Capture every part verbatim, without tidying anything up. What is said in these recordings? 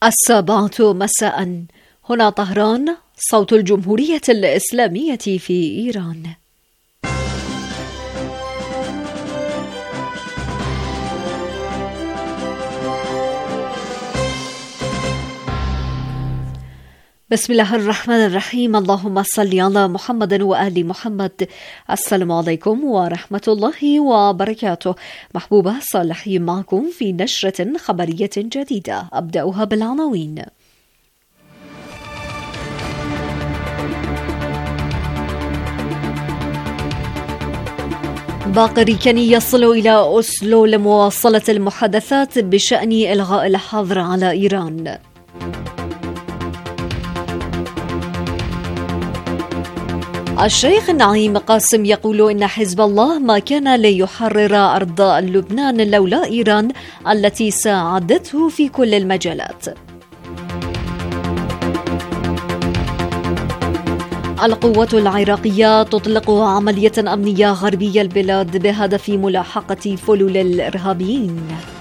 السابعة مساء، هنا طهران، صوت الجمهورية الإسلامية في إيران. بسم الله الرحمن الرحيم. اللهم صل على محمد وآل محمد. السلام عليكم ورحمة الله وبركاته. محبوبة صالحي معكم في نشرة خبرية جديدة، أبدأها بالعناوين. باقر كاني يصل إلى أوسلو لمواصلة المحادثات بشأن إلغاء الحظر على إيران. الشيخ نعيم قاسم يقول إن حزب الله ما كان ليحرر أرض لبنان لولا إيران التي ساعدته في كل المجالات. القوات العراقية تطلق عملية أمنية غربي البلاد بهدف ملاحقة فلول الإرهابيين.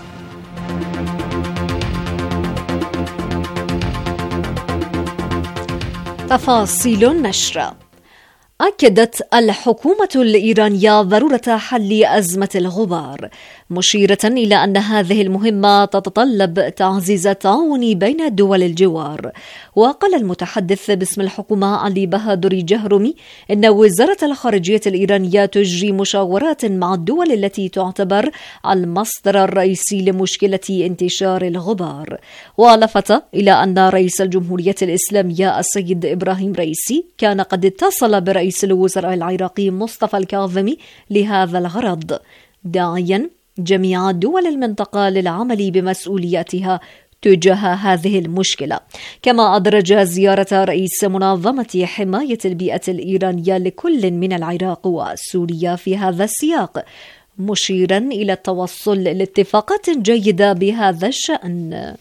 تفاصيل النشر. أكدت الحكومة الإيرانية ضرورة حل أزمة الغبار، مشيرة إلى أن هذه المهمة تتطلب تعزيز التعاون بين دول الجوار. وقال المتحدث باسم الحكومة علي بهادر جهرمي إن وزارة الخارجية الإيرانية تجري مشاورات مع الدول التي تعتبر المصدر الرئيسي لمشكلة انتشار الغبار. ولفت إلى أن رئيس الجمهورية الإسلامية السيد إبراهيم رئيسي كان قد اتصل برئيس رئيس الوزراء العراقي مصطفى الكاظمي لهذا الغرض، داعيا جميع دول المنطقة للعمل بمسؤولياتها تجاه هذه المشكلة. كما أدرج زيارة رئيس منظمة حماية البيئة الإيرانية لكل من العراق وسوريا في هذا السياق، مشيرا إلى التوصل لاتفاقات جيدة بهذا الشأن.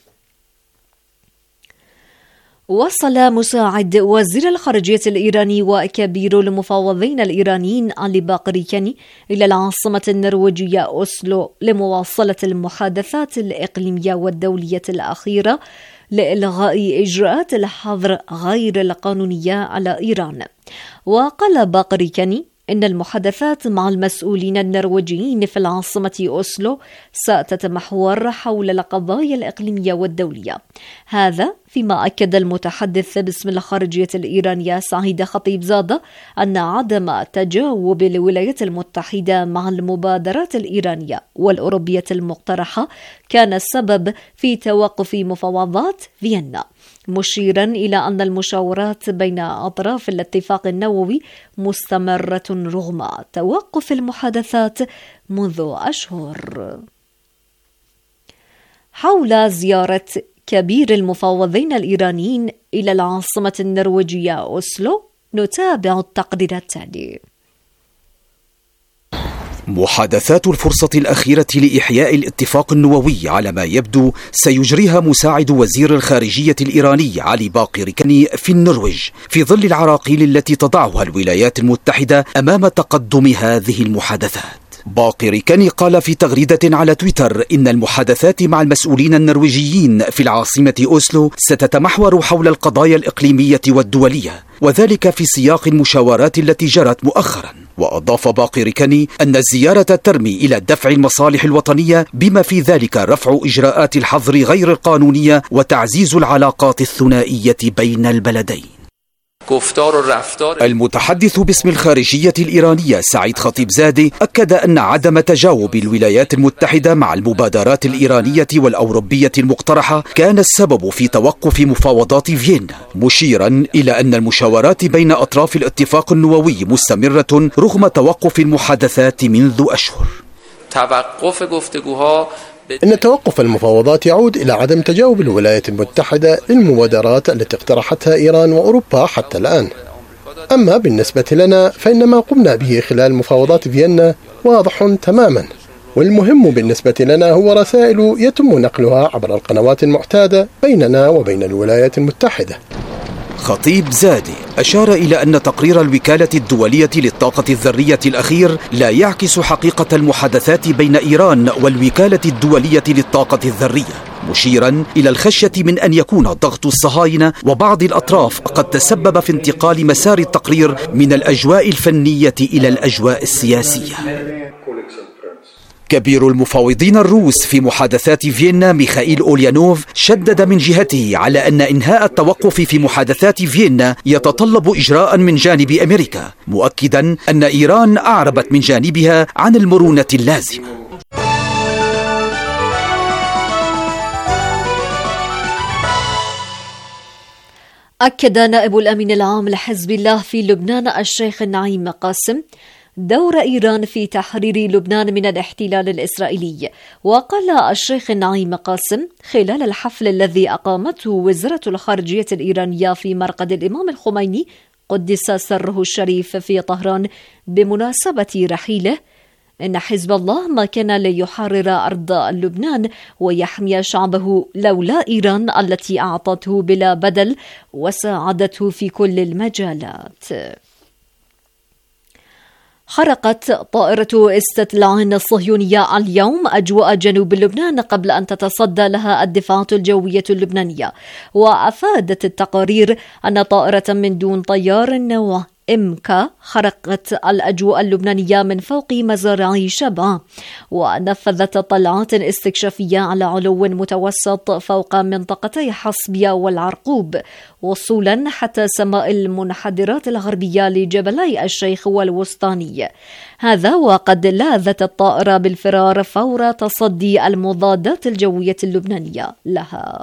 وصل مساعد وزير الخارجية الإيراني وكبير المفاوضين الإيرانيين علي باقر كاني إلى العاصمة النرويجية أوسلو لمواصلة المحادثات الإقليمية والدولية الأخيرة لإلغاء إجراءات الحظر غير القانونية على إيران. وقال باقر كاني إن المحادثات مع المسؤولين النرويجيين في العاصمة أوسلو ستتمحور حول القضايا الإقليمية والدولية. هذا فيما أكد المتحدث باسم الخارجية الإيرانية سعيد خطيبزادة أن عدم تجاوب الولايات المتحدة مع المبادرات الإيرانية والأوروبية المقترحة كان السبب في توقف مفاوضات فيينا، مشيرا إلى أن المشاورات بين أطراف الاتفاق النووي مستمرة رغم توقف المحادثات منذ أشهر. حول زيارة كبير المفاوضين الإيرانيين إلى العاصمة النرويجية أوسلو نتابع التقرير التالي. محادثات الفرصة الأخيرة لإحياء الاتفاق النووي على ما يبدو سيجريها مساعد وزير الخارجية الإيراني علي باقر كاني في النرويج في ظل العراقيل التي تضعها الولايات المتحدة أمام تقدم هذه المحادثات. باقر كاني قال في تغريدة على تويتر إن المحادثات مع المسؤولين النرويجيين في العاصمة أوسلو ستتمحور حول القضايا الإقليمية والدولية، وذلك في سياق المشاورات التي جرت مؤخرا. وأضاف باقر كاني أن الزيارة ترمي إلى دفع المصالح الوطنية بما في ذلك رفع إجراءات الحظر غير القانونية وتعزيز العلاقات الثنائية بين البلدين. المتحدث باسم الخارجية الإيرانية سعيد خطيبزادة أكد أن عدم تجاوب الولايات المتحدة مع المبادرات الإيرانية والأوروبية المقترحة كان السبب في توقف مفاوضات فيينا، مشيرا إلى أن المشاورات بين أطراف الاتفاق النووي مستمرة رغم توقف المحادثات منذ أشهر. إن توقف المفاوضات يعود إلى عدم تجاوب الولايات المتحدة للمبادرات التي اقترحتها إيران وأوروبا حتى الآن. أما بالنسبة لنا فإن ما قمنا به خلال مفاوضات فيينا واضح تماما، والمهم بالنسبة لنا هو رسائل يتم نقلها عبر القنوات المعتادة بيننا وبين الولايات المتحدة. خطيبزادة أشار إلى أن تقرير الوكالة الدولية للطاقة الذرية الأخير لا يعكس حقيقة المحادثات بين إيران والوكالة الدولية للطاقة الذرية، مشيرا إلى الخشية من أن يكون ضغط الصهاينة وبعض الأطراف قد تسبب في انتقال مسار التقرير من الأجواء الفنية إلى الأجواء السياسية. كبير المفاوضين الروس في محادثات فيينا ميخائيل أوليانوف شدد من جهته على أن إنهاء التوقف في محادثات فيينا يتطلب إجراء من جانب أمريكا، مؤكدا أن إيران أعربت من جانبها عن المرونة اللازمة. أكد نائب الأمين العام لحزب الله في لبنان الشيخ نعيم قاسم دور إيران في تحرير لبنان من الاحتلال الإسرائيلي. وقال الشيخ نعيم قاسم خلال الحفل الذي أقامته وزارة الخارجية الإيرانية في مرقد الإمام الخميني قدس سره الشريف في طهران بمناسبة رحيله إن حزب الله ما كان ليحرر أرض لبنان ويحمي شعبه لولا إيران التي أعطته بلا بدل وساعدته في كل المجالات. خرقت طائرة استطلاع صهيونية اليوم أجواء جنوب لبنان قبل أن تتصدى لها الدفاعات الجوية اللبنانية. وأفادت التقارير أن طائرة من دون طيار نوع إمكا خرقت الأجواء اللبنانية من فوق مزارع شبعة، ونفذت طلعات استكشافية على علو متوسط فوق منطقتي حصبية والعرقوب، وصولا حتى سماء المنحدرات الغربية لجبلي الشيخ والوسطاني. هذا وقد لاذت الطائرة بالفرار فور تصدي المضادات الجوية اللبنانية لها.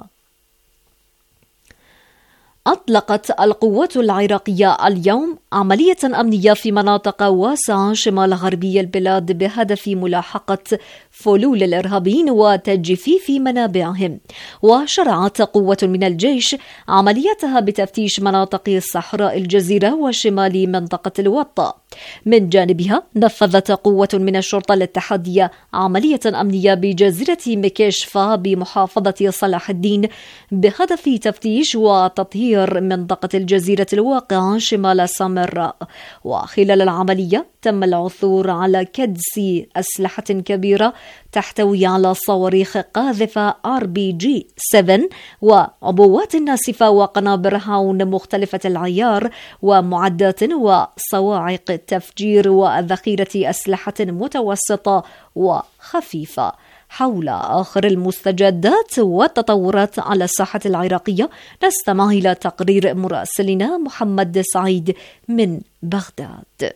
أطلقت القوات العراقية اليوم عملية أمنية في مناطق واسعة شمال غربي البلاد بهدف ملاحقة فلول الإرهابيين وتجفيف منابعهم. وشرعت قوة من الجيش عملياتها بتفتيش مناطق صحراء الجزيرة وشمال منطقة الوطة. من جانبها نفذت قوة من الشرطة الاتحادية عملية أمنية بجزيرة مكيشفا بمحافظة صلاح الدين بهدف تفتيش وتطهير منطقة الجزيرة الواقعة شمال سامراء. وخلال العملية تم العثور على كدس أسلحة كبيرة تحتوي على صواريخ قاذفة آر بي جي سبعة وعبوات ناسفة وقنابل هاون مختلفة العيار ومعدات وصواعق تفجير وذخيرة أسلحة متوسطة وخفيفة. حول آخر المستجدات والتطورات على الساحة العراقية نستمع إلى تقرير مراسلنا محمد سعيد من بغداد.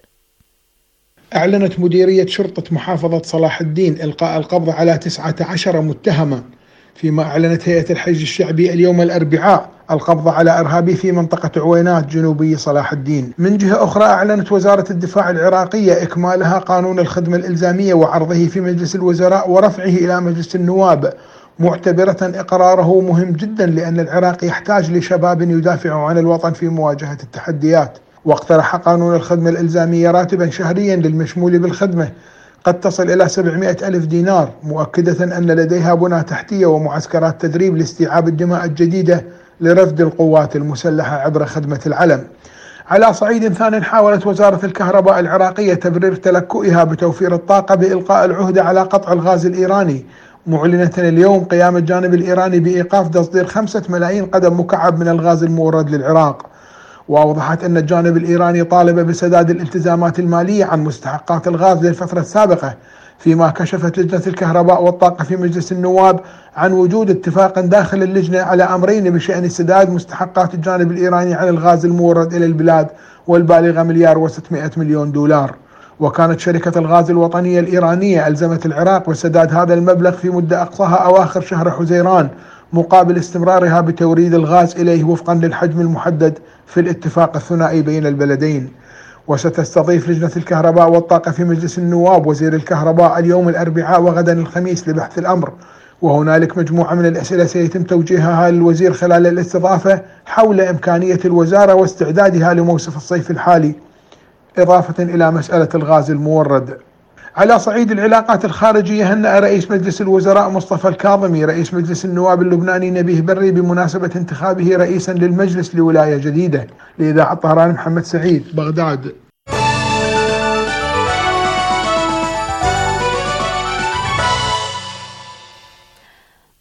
أعلنت مديرية شرطة محافظة صلاح الدين إلقاء القبض على تسعة عشر متهما، فيما أعلنت هيئة الحشد الشعبي اليوم الأربعاء القبض على إرهابي في منطقة عوينات جنوبي صلاح الدين. من جهة أخرى أعلنت وزارة الدفاع العراقية إكمالها قانون الخدمة الإلزامية وعرضه في مجلس الوزراء ورفعه إلى مجلس النواب، معتبرة إقراره مهم جدا لأن العراق يحتاج لشباب يدافع عن الوطن في مواجهة التحديات. واقترح قانون الخدمة الإلزامية راتبا شهريا للمشمول بالخدمة قد تصل إلى سبعمائة ألف دينار، مؤكدة أن لديها بنى تحتية ومعسكرات تدريب لاستيعاب الدماء الجديدة لرفد القوات المسلحة عبر خدمة العلم. على صعيد ثان حاولت وزارة الكهرباء العراقية تبرير تلكؤها بتوفير الطاقة بإلقاء العهدة على قطع الغاز الإيراني، معلنة اليوم قيام الجانب الإيراني بإيقاف تصدير خمسة ملايين قدم مكعب من الغاز المورد للعراق. وأوضحت أن الجانب الإيراني طالب بسداد الالتزامات المالية عن مستحقات الغاز للفترة السابقة، فيما كشفت لجنة الكهرباء والطاقة في مجلس النواب عن وجود اتفاق داخل اللجنة على أمرين بشأن سداد مستحقات الجانب الإيراني عن الغاز المورد إلى البلاد والبالغة مليار وستمائة مليون دولار. وكانت شركة الغاز الوطنية الإيرانية ألزمت العراق بسداد هذا المبلغ في مدة أقصاها أواخر شهر حزيران مقابل استمرارها بتوريد الغاز إليه وفقا للحجم المحدد في الاتفاق الثنائي بين البلدين. وستستضيف لجنة الكهرباء والطاقة في مجلس النواب وزير الكهرباء اليوم الأربعاء وغدا الخميس لبحث الأمر، وهنالك مجموعة من الأسئلة سيتم توجيهها للوزير خلال الاستضافة حول إمكانية الوزارة واستعدادها لموسم الصيف الحالي، إضافة إلى مسألة الغاز المورد. على صعيد العلاقات الخارجية هنأ رئيس مجلس الوزراء مصطفى الكاظمي رئيس مجلس النواب اللبناني نبيه بري بمناسبة انتخابه رئيسا للمجلس لولاية جديدة. لإذاعة طهران محمد سعيد، بغداد.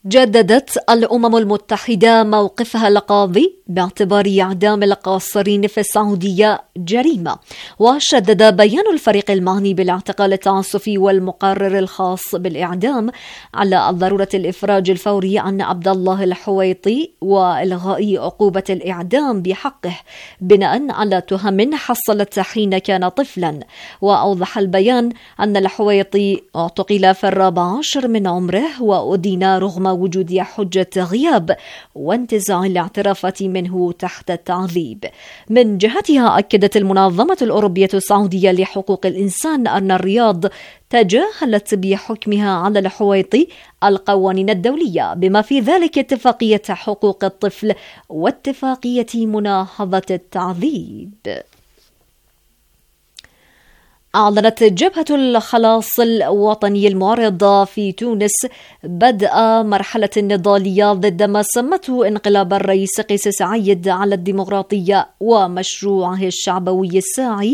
جددت الأمم المتحدة موقفها القاضي باعتبار إعدام القاصرين في السعودية جريمة، وشدد بيان الفريق المعني بالاعتقال التعسفي والمقرر الخاص بالإعدام على ضرورة الإفراج الفوري عن عبد الله الحويطي وإلغاء عقوبة الإعدام بحقه بناء على تهم حصلت حين كان طفلا. وأوضح البيان أن الحويطي اعتقل في الرابع عشر من عمره وأدين رغم وجود حجة غياب وانتزاع الاعترافات منه تحت التعذيب. من جهتها أكدت المنظمة الأوروبية السعودية لحقوق الإنسان أن الرياض تجاهلت بحكمها على الحويطي القوانين الدولية بما في ذلك اتفاقية حقوق الطفل واتفاقية مناهضة التعذيب. أعلنت جبهة الخلاص الوطني المعارضة في تونس بدء مرحلة نضالية ضد ما سمته انقلاب الرئيس قيس سعيد على الديمقراطية ومشروعه الشعبوي الساعي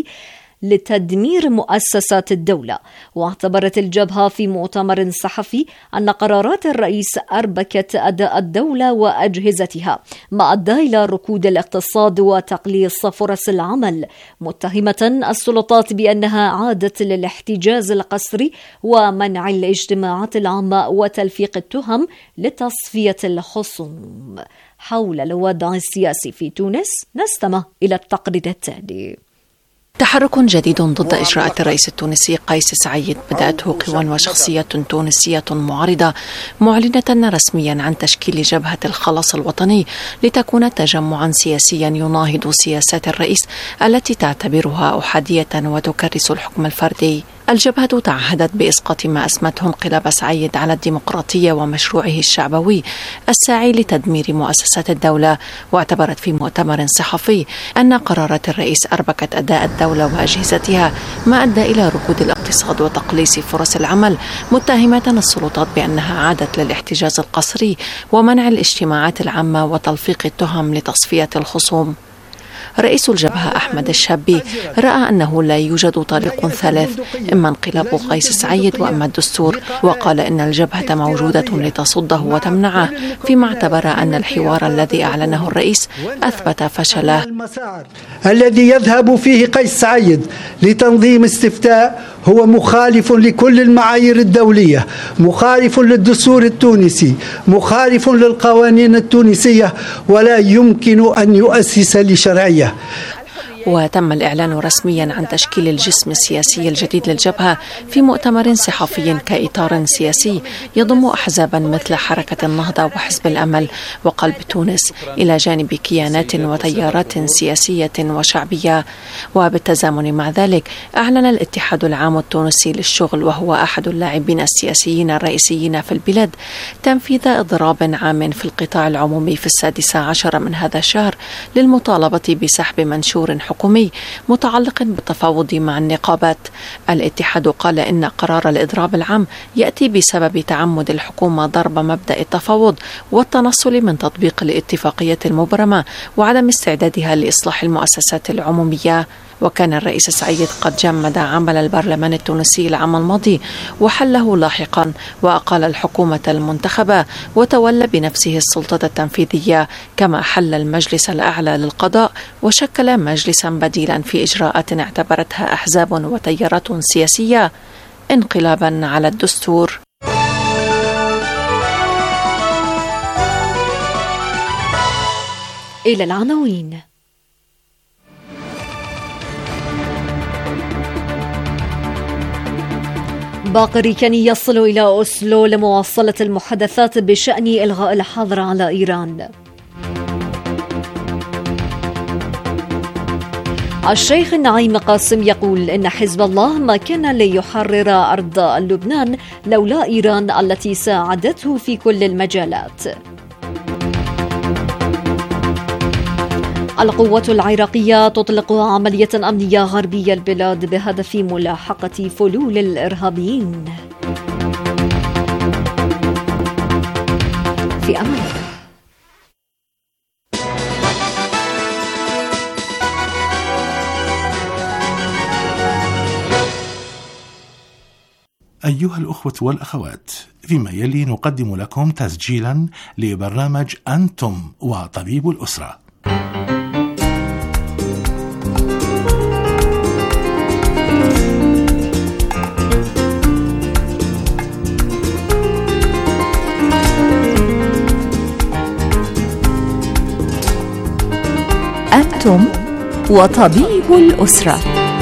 لتدمير مؤسسات الدولة. واعتبرت الجبهة في مؤتمر صحفي أن قرارات الرئيس أربكت أداء الدولة وأجهزتها، ما أدى إلى ركود الاقتصاد وتقليص فرص العمل، متهمة السلطات بأنها عادت للاحتجاز القسري ومنع الاجتماعات العامة وتلفيق التهم لتصفية الخصوم. حول الوضع السياسي في تونس نستمع إلى التقرير التالي. تحرك جديد ضد إجراءات الرئيس التونسي قيس سعيد بدأته قوى وشخصيات تونسية معارضة معلنة رسميا عن تشكيل جبهة الخلاص الوطني لتكون تجمعا سياسيا يناهض سياسات الرئيس التي تعتبرها أحادية وتكرس الحكم الفردي. الجبهة تعهدت بإسقاط ما أسمته انقلاب سعيد على الديمقراطية ومشروعه الشعبوي الساعي لتدمير مؤسسات الدولة، واعتبرت في مؤتمر صحفي أن قرارات الرئيس أربكت أداء الدولة وأجهزتها ما أدى إلى ركود الاقتصاد وتقليص فرص العمل، متهمة السلطات بأنها عادت للاحتجاز القسري ومنع الاجتماعات العامة وتلفيق التهم لتصفية الخصوم. رئيس الجبهة أحمد الشابي رأى أنه لا يوجد طريق ثالث، إما انقلاب قيس سعيد وإما الدستور، وقال إن الجبهة موجودة لتصده وتمنعه، فيما اعتبر أن الحوار الذي أعلنه الرئيس أثبت فشله. الذي يذهب فيه قيس سعيد لتنظيم استفتاء هو مخالف لكل المعايير الدولية، مخالف للدستور التونسي، مخالف للقوانين التونسية، ولا يمكن أن يؤسس لشرعية. وتم الإعلان رسميا عن تشكيل الجسم السياسي الجديد للجبهة في مؤتمر صحفي كإطار سياسي يضم أحزابا مثل حركة النهضة وحزب الأمل وقلب تونس، إلى جانب كيانات وتيارات سياسية وشعبية. وبالتزامن مع ذلك أعلن الاتحاد العام التونسي للشغل، وهو أحد اللاعبين السياسيين الرئيسيين في البلاد، تنفيذ إضراب عام في القطاع العمومي في السادس عشر من هذا الشهر للمطالبة بسحب منشور حكومي متعلق بالتفاوض مع النقابات. الاتحاد قال إن قرار الإضراب العام يأتي بسبب تعمد الحكومة ضرب مبدأ التفاوض والتنصل من تطبيق الاتفاقية المبرمة وعدم استعدادها لإصلاح المؤسسات العمومية. وكان الرئيس سعيد قد جمد عمل البرلمان التونسي العام الماضي وحله لاحقا، وأقال الحكومة المنتخبة وتولى بنفسه السلطة التنفيذية، كما حل المجلس الأعلى للقضاء وشكل مجلسا بديلا في إجراءات اعتبرتها أحزاب وتيارات سياسية انقلابا على الدستور. إلى العناوين. باقر كاني يصل إلى أوسلو لمواصلة المحادثات بشأن إلغاء الحظر على إيران. الشيخ النعيم قاسم يقول إن حزب الله ما كان ليحرر أرض لبنان لولا إيران التي ساعدته في كل المجالات. القوات العراقية تطلق عملية أمنية غربي البلاد بهدف ملاحقة فلول الإرهابيين. في أمان الله. أيها الأخوة والأخوات، فيما يلي نقدم لكم تسجيلا لبرنامج أنتم وطبيب الأسرة. أنتم وطبيب الأسرة.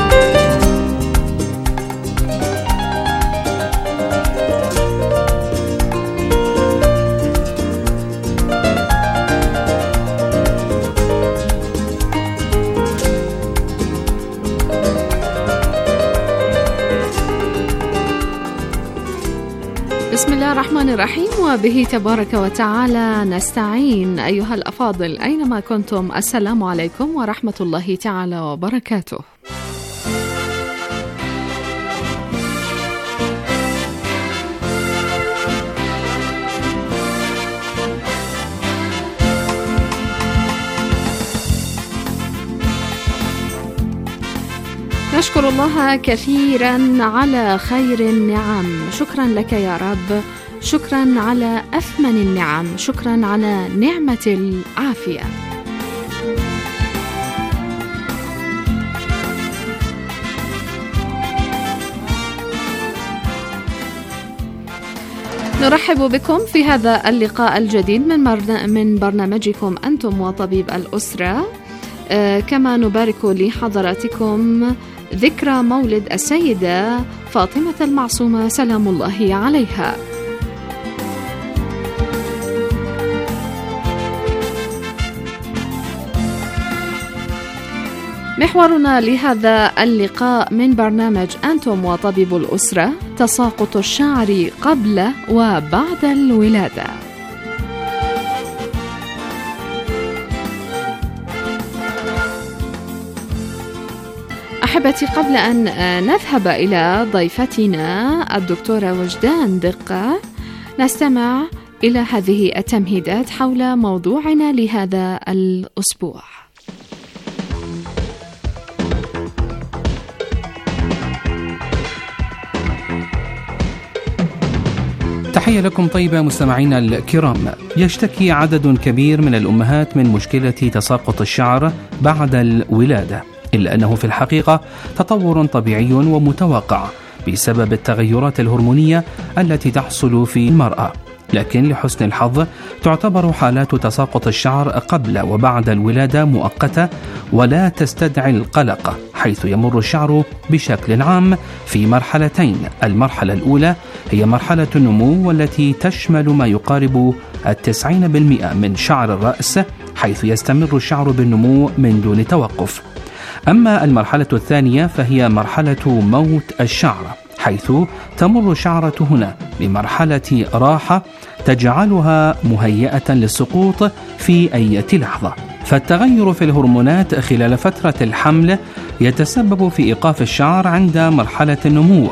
بسم الله الرحمن الرحيم، وبه تبارك وتعالى نستعين. أيها الأفاضل أينما كنتم، السلام عليكم ورحمة الله تعالى وبركاته. نشكر الله كثيرا على خير النعم. شكرا لك يا رب، شكرا على أثمن النعم، شكرا على نعمة العافية. نرحب بكم في هذا اللقاء الجديد من من برنامجكم أنتم وطبيب الأسرة. آه كما نبارك لحضراتكم ذكرى مولد السيدة فاطمة المعصومة سلام الله عليها. محورنا لهذا اللقاء من برنامج أنتم وطبيب الأسرة: تساقط الشعر قبل وبعد الولادة. أحبتي، قبل أن نذهب إلى ضيفتنا الدكتورة وجدان دقة، نستمع إلى هذه التمهيدات حول موضوعنا لهذا الأسبوع. تحية لكم طيبة مستمعينا الكرام. يشتكي عدد كبير من الأمهات من مشكلة تساقط الشعر بعد الولادة، إلا أنه في الحقيقة تطور طبيعي ومتوقع بسبب التغيرات الهرمونية التي تحصل في المرأة، لكن لحسن الحظ تعتبر حالات تساقط الشعر قبل وبعد الولادة مؤقتة ولا تستدعي القلق، حيث يمر الشعر بشكل عام في مرحلتين. المرحلة الأولى هي مرحلة النمو، والتي تشمل ما يقارب التسعين بالمئة من شعر الرأس، حيث يستمر الشعر بالنمو من دون توقف. أما المرحلة الثانية فهي مرحلة موت الشعر، حيث تمر الشعرة هنا بمرحلة راحة تجعلها مهيئة للسقوط في أي لحظة. فالتغير في الهرمونات خلال فترة الحمل يتسبب في إيقاف الشعر عند مرحلة النمو،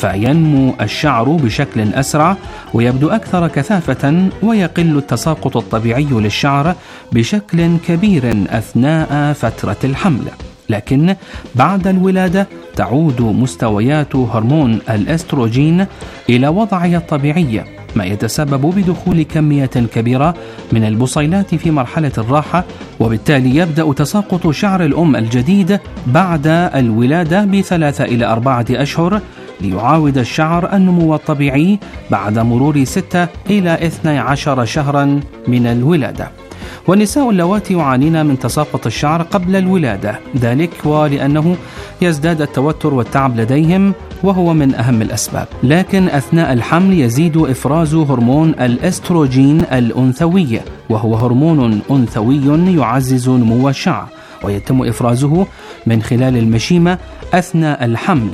فينمو الشعر بشكل أسرع ويبدو أكثر كثافة، ويقل التساقط الطبيعي للشعر بشكل كبير أثناء فترة الحمل. لكن بعد الولادة تعود مستويات هرمون الأستروجين إلى وضعها الطبيعي، ما يتسبب بدخول كمية كبيرة من البصيلات في مرحلة الراحة، وبالتالي يبدأ تساقط شعر الأم الجديد بعد الولادة بثلاثة إلى أربعة أشهر، ليعاود الشعر النمو الطبيعي بعد مرور ستة إلى اثني عشر شهرا من الولادة. والنساء اللواتي يعانين من تساقط الشعر قبل الولادة، ذلك ولأنه يزداد التوتر والتعب لديهم، وهو من أهم الأسباب. لكن أثناء الحمل يزيد إفراز هرمون الأستروجين الأنثوي، وهو هرمون أنثوي يعزز نمو الشعر، ويتم إفرازه من خلال المشيمة أثناء الحمل.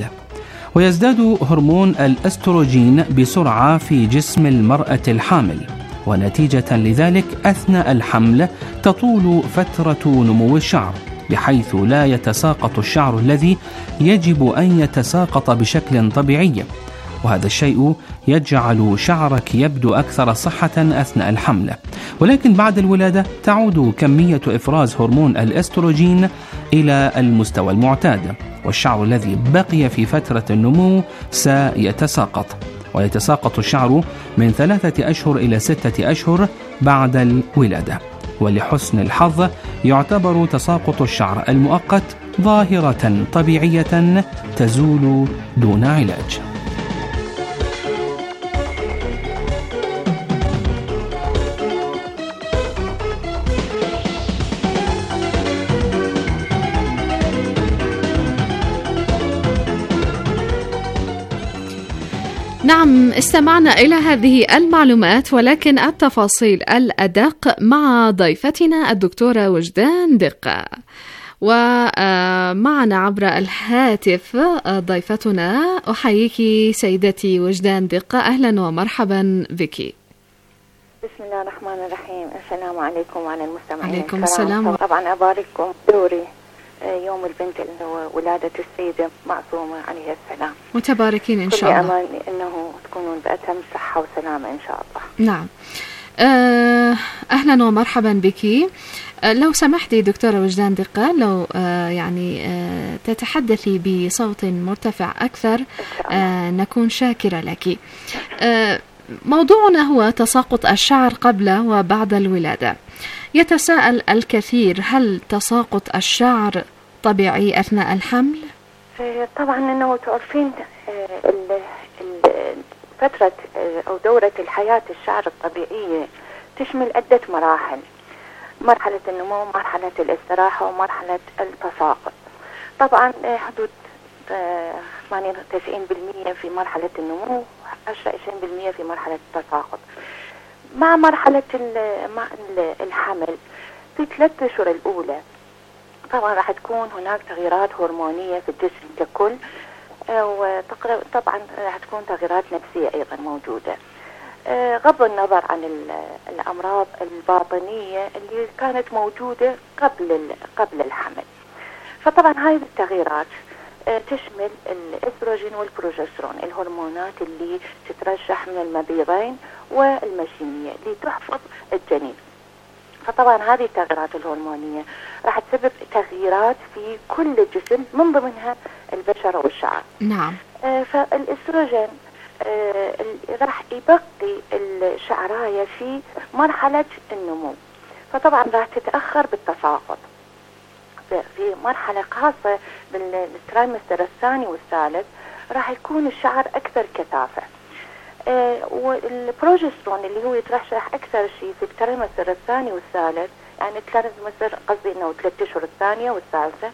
ويزداد هرمون الأستروجين بسرعة في جسم المرأة الحامل، ونتيجة لذلك أثناء الحمل تطول فترة نمو الشعر، بحيث لا يتساقط الشعر الذي يجب أن يتساقط بشكل طبيعي. وهذا الشيء يجعل شعرك يبدو أكثر صحة أثناء الحمل. ولكن بعد الولادة تعود كمية إفراز هرمون الأستروجين إلى المستوى المعتاد، والشعر الذي بقي في فترة النمو سيتساقط، ويتساقط الشعر من ثلاثة أشهر إلى ستة أشهر بعد الولادة. ولحسن الحظ يعتبر تساقط الشعر المؤقت ظاهرة طبيعية تزول دون علاج. نعم، استمعنا إلى هذه المعلومات، ولكن التفاصيل الأدق مع ضيفتنا الدكتورة وجدان دقة. ومعنا عبر الهاتف ضيفتنا. أحييك سيدتي وجدان دقة، أهلا ومرحبا بك. بسم الله الرحمن الرحيم. السلام عليكم وعلى المستمعين. عليكم السلام. طبعا أبارككم دوري يوم البنت اللي هو ولادة السيدة معصومة عليها السلام. متباركين إن شاء الله. كل أمان إنه تكونون بأتم صحة وسلامة إن شاء الله. نعم. أهلا ومرحبا بك. لو سمحتي دكتورة وجدان دقة، لو يعني تتحدثي بصوت مرتفع أكثر نكون شاكرة لك. موضوعنا هو تساقط الشعر قبل وبعد الولادة. يتساءل الكثير، هل تساقط الشعر طبيعي أثناء الحمل؟ طبعا أنه تعرفين فترة أو دورة الحياة الشعر الطبيعية تشمل عدة مراحل: مرحلة النمو، مرحلة الاستراحة، ومرحلة التساقط. طبعا حدود ثمانين إلى تسعين بالمئة في مرحلة النمو، عشرة إلى عشرين بالمئة في مرحلة التساقط. مع مرحلة مع الحمل في ثلاث أشهر الأولى طبعا راح تكون هناك تغييرات هرمونية في الجسم ككل، وطبعا راح تكون تغييرات نفسية أيضا موجودة، غض النظر عن الأمراض الباطنية اللي كانت موجودة قبل قبل الحمل. فطبعا هذه التغييرات تشمل الأستروجين والبروجسترون، الهرمونات اللي تترشح من المبيضين والمشيمية اللي تحفظ الجنين. فطبعا هذه التغييرات الهرمونية راح تسبب تغييرات في كل الجسم من ضمنها البشرة والشعر. نعم. آه فالأستروجين آه راح يبقي الشعراية في مرحلة النمو، فطبعا راح تتأخر بالتساقط. في مرحلة خاصة بالترايمستر الثاني والثالث راح يكون الشعر أكثر كثافة. آه والبروجسترون اللي هو يترشح أكثر شيء في الترايمستر الثاني والثالث، يعني الترايمستر قصدي إنه ثلاث أشهر الثانية والثالثة.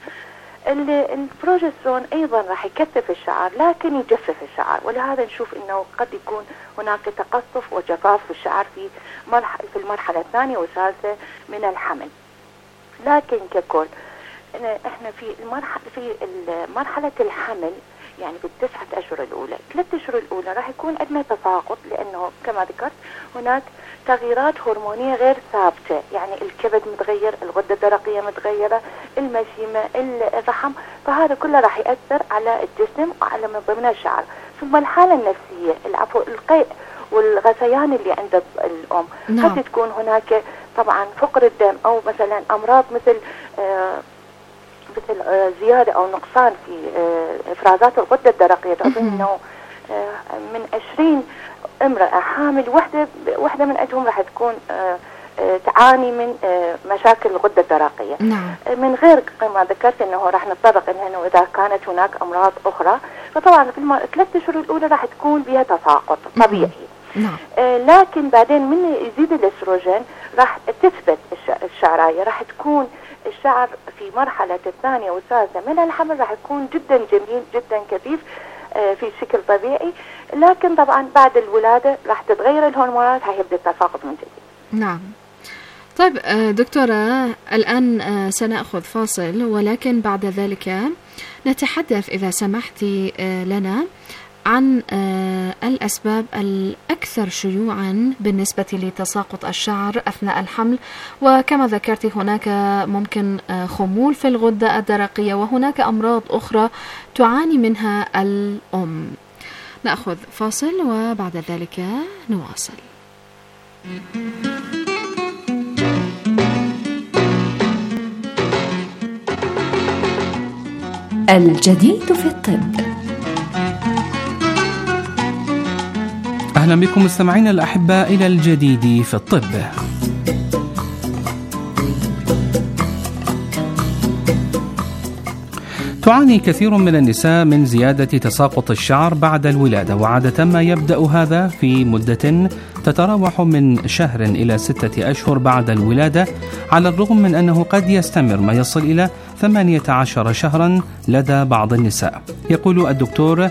البروجسترون أيضا راح يكثف الشعر لكن يجفف الشعر، ولهذا نشوف إنه قد يكون هناك تقصف وجفاف في الشعر في مرحلة في المرحلة الثانية والثالثة من الحمل. لكن ككل احنا في المرحلة في مرحلة الحمل، يعني في التسعة أشهر الأولى، ثلاث أشهر الأولى راح يكون عندنا تساقط، لأنه كما ذكرت هناك تغييرات هرمونية غير ثابتة، يعني الكبد متغير، الغدة الدرقية متغيرة، المشيمة، الرحم، فهذا كله راح يأثر على الجسم وعلى من ضمنها الشعر. ثم الحالة النفسية، العفو، القيء والغثيان اللي عند الأم. نعم. قد تكون هناك طبعا فقر الدم، أو مثلا أمراض مثل آه مثل زيادة أو نقصان في إفرازات الغدة الدرقية. تعرفين إنه من عشرين امرأة حامل وحدة وحدة من عندهم راح تكون تعاني من مشاكل الغدة الدرقية. نعم. من غير كما ذكرت إنه راح نتطرق إنه إذا كانت هناك أمراض أخرى. فطبعا في الثلاث أشهر الأولى راح تكون بها تساقط طبيعي. نعم. لكن بعدين من يزيد الأستروجين راح تثبت الشعراية، راح تكون الشعر في مرحلة الثانية والثالثة من الحمل راح يكون جدا جميل، جدا كثيف في شكل طبيعي. لكن طبعا بعد الولادة راح تتغير الهرمونات، هيبدأ التساقط من جديد. نعم. طيب دكتورة، الآن سنأخذ فاصل، ولكن بعد ذلك نتحدث إذا سمحتي لنا عن الأسباب الأكثر شيوعا بالنسبة لتساقط الشعر أثناء الحمل. وكما ذكرت هناك ممكن خمول في الغدة الدرقية، وهناك أمراض أخرى تعاني منها الأم. نأخذ فاصل وبعد ذلك نواصل. الجديد في الطب. أهلا بكم مستمعينا الأحباء إلى الجديد في الطب. تعاني كثير من النساء من زيادة تساقط الشعر بعد الولادة، وعادة ما يبدأ هذا في مدة تتراوح من شهر إلى ستة أشهر بعد الولادة، على الرغم من أنه قد يستمر ما يصل إلى ثمانية عشر شهرا لدى بعض النساء. يقول الدكتور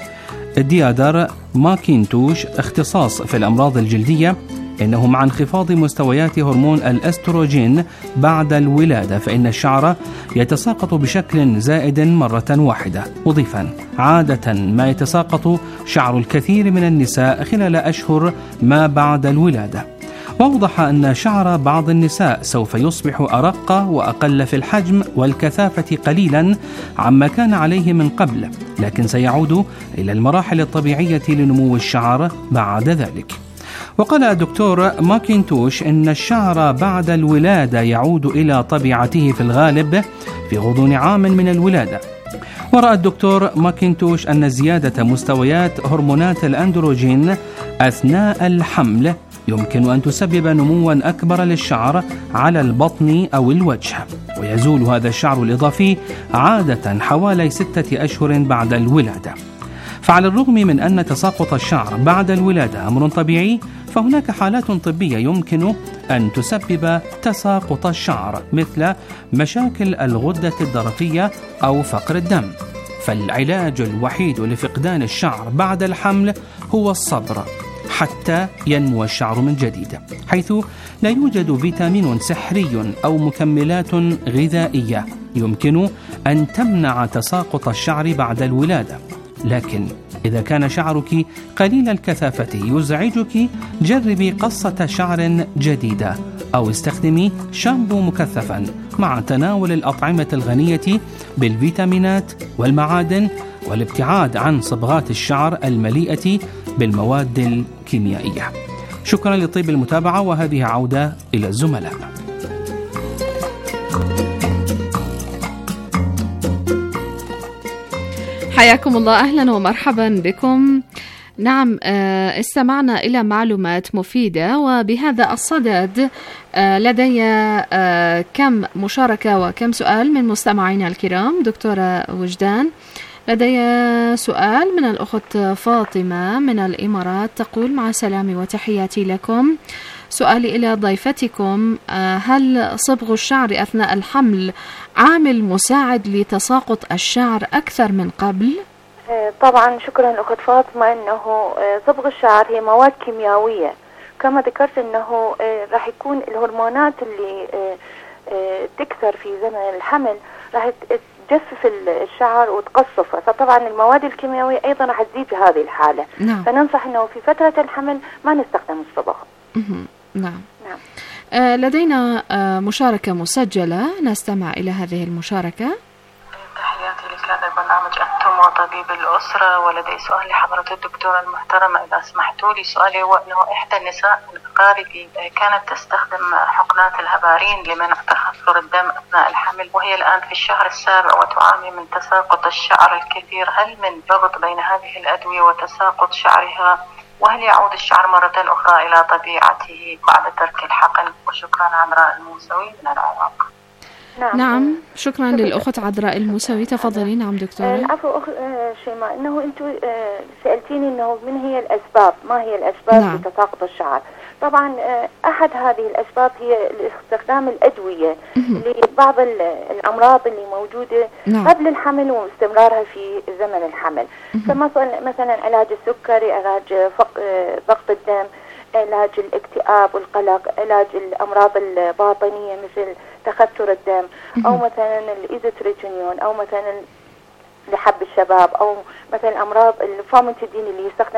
ديادر ماكينتوش اختصاص في الأمراض الجلدية إنه مع انخفاض مستويات هرمون الأستروجين بعد الولادة فإن الشعر يتساقط بشكل زائد مرة واحدة، مضيفا عادة ما يتساقط شعر الكثير من النساء خلال أشهر ما بعد الولادة. وأوضح أن شعر بعض النساء سوف يصبح أرق وأقل في الحجم والكثافة قليلا عما كان عليه من قبل، لكن سيعود إلى المراحل الطبيعية لنمو الشعر بعد ذلك. وقال الدكتور ماكينتوش إن الشعر بعد الولادة يعود إلى طبيعته في الغالب في غضون عام من الولادة. ورأى الدكتور ماكينتوش أن زيادة مستويات هرمونات الأندروجين أثناء الحمل يمكن أن تسبب نموا أكبر للشعر على البطن أو الوجه، ويزول هذا الشعر الإضافي عادة حوالي ستة أشهر بعد الولادة. فعلى الرغم من أن تساقط الشعر بعد الولادة أمر طبيعي، فهناك حالات طبية يمكن أن تسبب تساقط الشعر مثل مشاكل الغدة الدرقية أو فقر الدم. فالعلاج الوحيد لفقدان الشعر بعد الحمل هو الصبر حتى ينمو الشعر من جديد، حيث لا يوجد فيتامين سحري أو مكملات غذائية يمكن أن تمنع تساقط الشعر بعد الولادة. لكن إذا كان شعرك قليل الكثافة يزعجك، جربي قصة شعر جديدة أو استخدمي شامبو مكثفا مع تناول الأطعمة الغنية بالفيتامينات والمعادن والابتعاد عن صبغات الشعر المليئة بالمواد الكيميائية. شكرا لطيب المتابعة، وهذه عودة إلى الزملاء. حياكم الله، أهلا ومرحبا بكم. نعم، استمعنا إلى معلومات مفيدة، وبهذا الصدد لدي كم مشاركة وكم سؤال من مستمعينا الكرام. دكتورة وجدان، لدي سؤال من الأخت فاطمة من الإمارات، تقول: مع السلامة وتحياتي لكم. سؤالي إلى ضيفتكم: هل صبغ الشعر أثناء الحمل عامل مساعد لتساقط الشعر أكثر من قبل؟ طبعا، شكرا الأخت فاطمة. أنه صبغ الشعر هي مواد كيميائية، كما ذكرت أنه راح يكون الهرمونات اللي تكثر في زمن الحمل راح تجفف الشعر وتقصفه، فطبعا المواد الكيميائية أيضا راح تزيد في هذه الحالة. نعم. فننصح أنه في فترة الحمل ما نستخدم الصبغ. نعم. نعم. آه لدينا آه مشاركة مسجلة، نستمع إلى هذه المشاركة. تحياتي لك هذا البرنامج أنتم وطبيب الأسرة، ولدي سؤال لحضرة الدكتورة المحترمة إذا سمحتوا لي. سؤالي هو أنه إحدى النساء من أقاربي كانت تستخدم حقنات الهبارين لمنع تخثر الدم أثناء الحمل، وهي الآن في الشهر السابع وتعاني من تساقط الشعر الكثير. هل من ربط بين هذه الأدوية وتساقط شعرها؟ وهل يعود الشعر مرة أخرى إلى طبيعته بعد ترك الحقن؟ وشكرا. عذراء الموسوي من العراق. نعم, نعم. شكرا للأخت عذراء الموسوي، تفضلي. نعم دكتورة. العفو أخ شيماء، إنه أنتم سألتيني إنه من هي الأسباب، ما هي الأسباب نعم. لتساقط الشعر. طبعا أحد هذه الأسباب هي استخدام الأدوية لبعض الأمراض اللي موجودة نعم. قبل الحمل واستمرارها في زمن الحمل. فمثلا مثلا علاج السكري، علاج ضغط الدم، علاج الاكتئاب والقلق، علاج الأمراض الباطنية مثل تخثر الدم، أو مثلا الإيزوتريتينيون، أو مثلا لحب الشباب، أو مثلا أمراض الفاموتيدين اللي يستخدم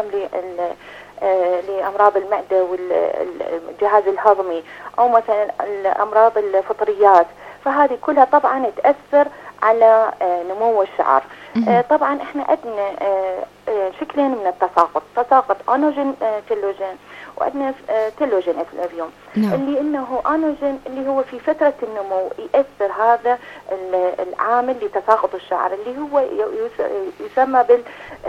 لأمراض المعدة والجهاز الهضمي، أو مثلا الأمراض الفطريات. فهذه كلها طبعا تأثر على نمو الشعر. طبعا احنا عندنا شكلين من التساقط، تساقط أنوجين تيلوجين وعندنا تيلوجين افلافيوم. نعم. اللي انه انوجين اللي هو في فترة النمو يأثر هذا العامل لتساقط الشعر اللي هو يسمى بال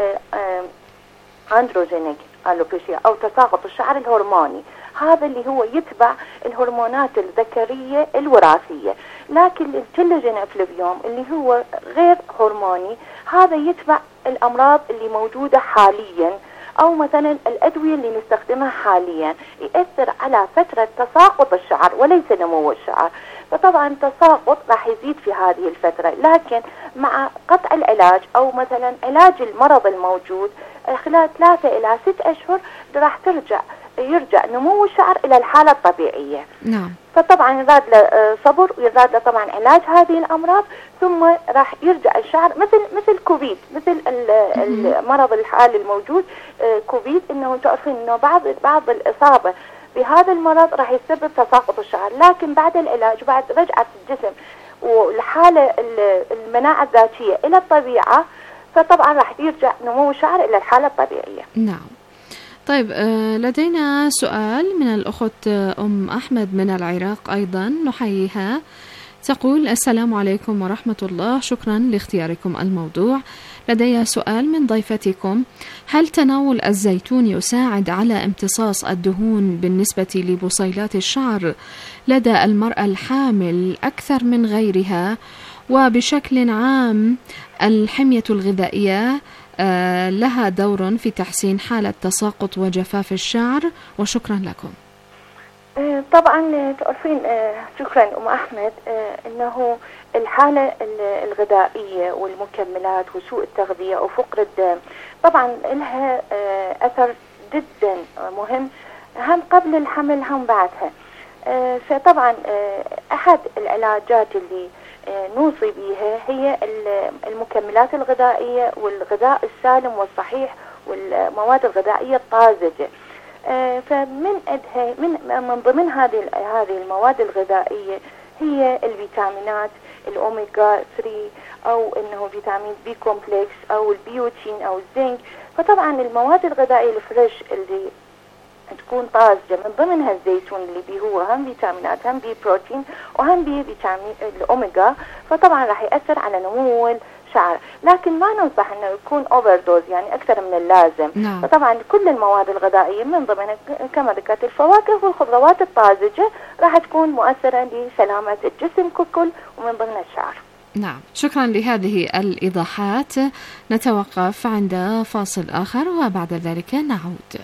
اندروجينيك الوبيشيا او تساقط الشعر الهرموني. هذا اللي هو يتبع الهرمونات الذكرية الوراثية. لكن التيلوجين افلافيوم اللي هو غير هرموني هذا يتبع الامراض اللي موجودة حاليا او مثلا الادوية اللي نستخدمها حاليا، يأثر على فترة تساقط الشعر وليس نمو الشعر. فطبعا التساقط راح يزيد في هذه الفترة، لكن مع قطع العلاج او مثلا علاج المرض الموجود خلال ثلاثة الى ست اشهر راح ترجع يرجع نمو الشعر الى الحالة الطبيعية. نعم. فطبعا يزاد له صبر ويزاد له طبعا علاج هذه الامراض، ثم راح يرجع الشعر مثل مثل كوفيد، مثل المرض الحالي الموجود كوفيد، انه تعرفين انه بعض بعض الاصابة بهذا المرض راح يسبب تساقط الشعر، لكن بعد العلاج بعد رجعة الجسم والحالة المناعة الذاتية الى الطبيعة فطبعا راح يرجع نمو الشعر الى الحالة الطبيعية. نعم. طيب لدينا سؤال من الأخت أم أحمد من العراق، أيضا نحييها. تقول: السلام عليكم ورحمة الله، شكرا لاختياركم الموضوع. لدي سؤال من ضيفتكم: هل تناول الزيتون يساعد على امتصاص الدهون بالنسبة لبصيلات الشعر لدى المرأة الحامل أكثر من غيرها؟ وبشكل عام الحمية الغذائية آه لها دور في تحسين حالة تساقط وجفاف الشعر؟ وشكرا لكم. آه طبعا تعرفين آه شكرا أم أحمد آه إنه الحالة الغذائية والمكملات وسوء التغذية وفقر الدم طبعا لها آه أثر جدا مهم، هم قبل الحمل هم بعدها. آه فطبعا آه أحد العلاجات اللي نوصي بها هي المكملات الغذائية والغذاء السالم والصحيح والمواد الغذائية الطازجة. فمن من من ضمن هذه هذه المواد الغذائية هي الفيتامينات الأوميغا ثلاثة أو إنه فيتامين بي كومبلكس أو البيوتين أو الزنك. فطبعا المواد الغذائية الفريش اللي تكون طازجة من ضمنها الزيتون اللي بيه هو هم فيتامينات هم بيه بروتين وهم بيه فيتامين الأوميغا، فطبعا راح يأثر على نمو الشعر، لكن ما ننصح انه يكون اوفر دوز يعني اكثر من اللازم. نعم. فطبعا كل المواد الغذائية من ضمنها كما ذكرت الفواكه والخضروات الطازجة راح تكون مؤثرة لسلامة الجسم ككل ومن ضمن الشعر. نعم، شكرا لهذه الإيضاحات. نتوقف عند فاصل آخر وبعد ذلك نعود.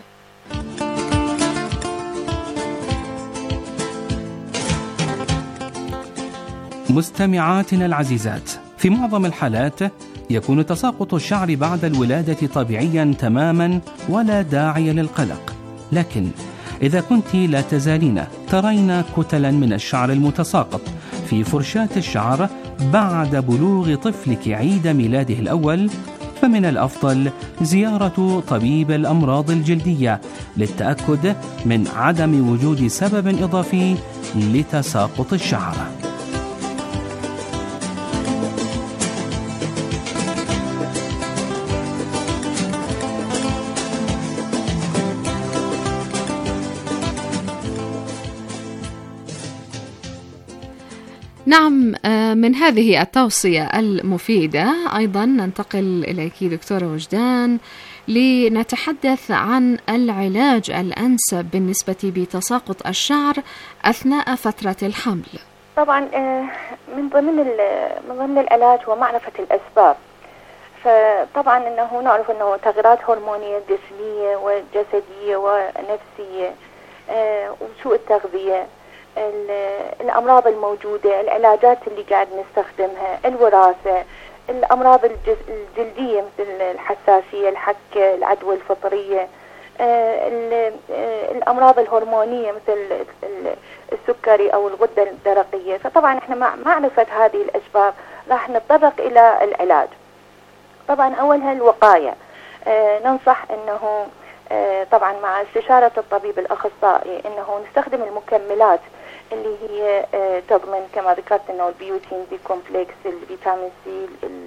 مستمعاتنا العزيزات، في معظم الحالات يكون تساقط الشعر بعد الولادة طبيعيا تماما ولا داعي للقلق، لكن إذا كنت لا تزالين ترين كتلا من الشعر المتساقط في فرشاة الشعر بعد بلوغ طفلك عيد ميلاده الأول، فمن الأفضل زيارة طبيب الأمراض الجلدية للتأكد من عدم وجود سبب إضافي لتساقط الشعر. نعم، من هذه التوصية المفيدة أيضا ننتقل إليك دكتورة وجدان لنتحدث عن العلاج الأنسب بالنسبة بتساقط الشعر أثناء فترة الحمل. طبعا من ضمن من ضمن العلاج ومعرفة الأسباب. فطبعا انه نعرف انه تغيرات هرمونية جسمية وجسدية ونفسية، وسوء التغذية، الأمراض الموجودة، العلاجات اللي قاعد نستخدمها، الوراثة، الأمراض الجلدية مثل الحساسية، الحكة، العدوى الفطرية، الأمراض الهرمونية مثل السكري أو الغدة الدرقية. فطبعا احنا مع معرفة هذه الأسباب راح نتطرق إلى العلاج. طبعا أولها الوقاية. ننصح أنه طبعا مع استشارة الطبيب الأخصائي أنه نستخدم المكملات اللي هي تضمن كما ذكرت انه البيوتين بي كومبلكس، الفيتامين سي،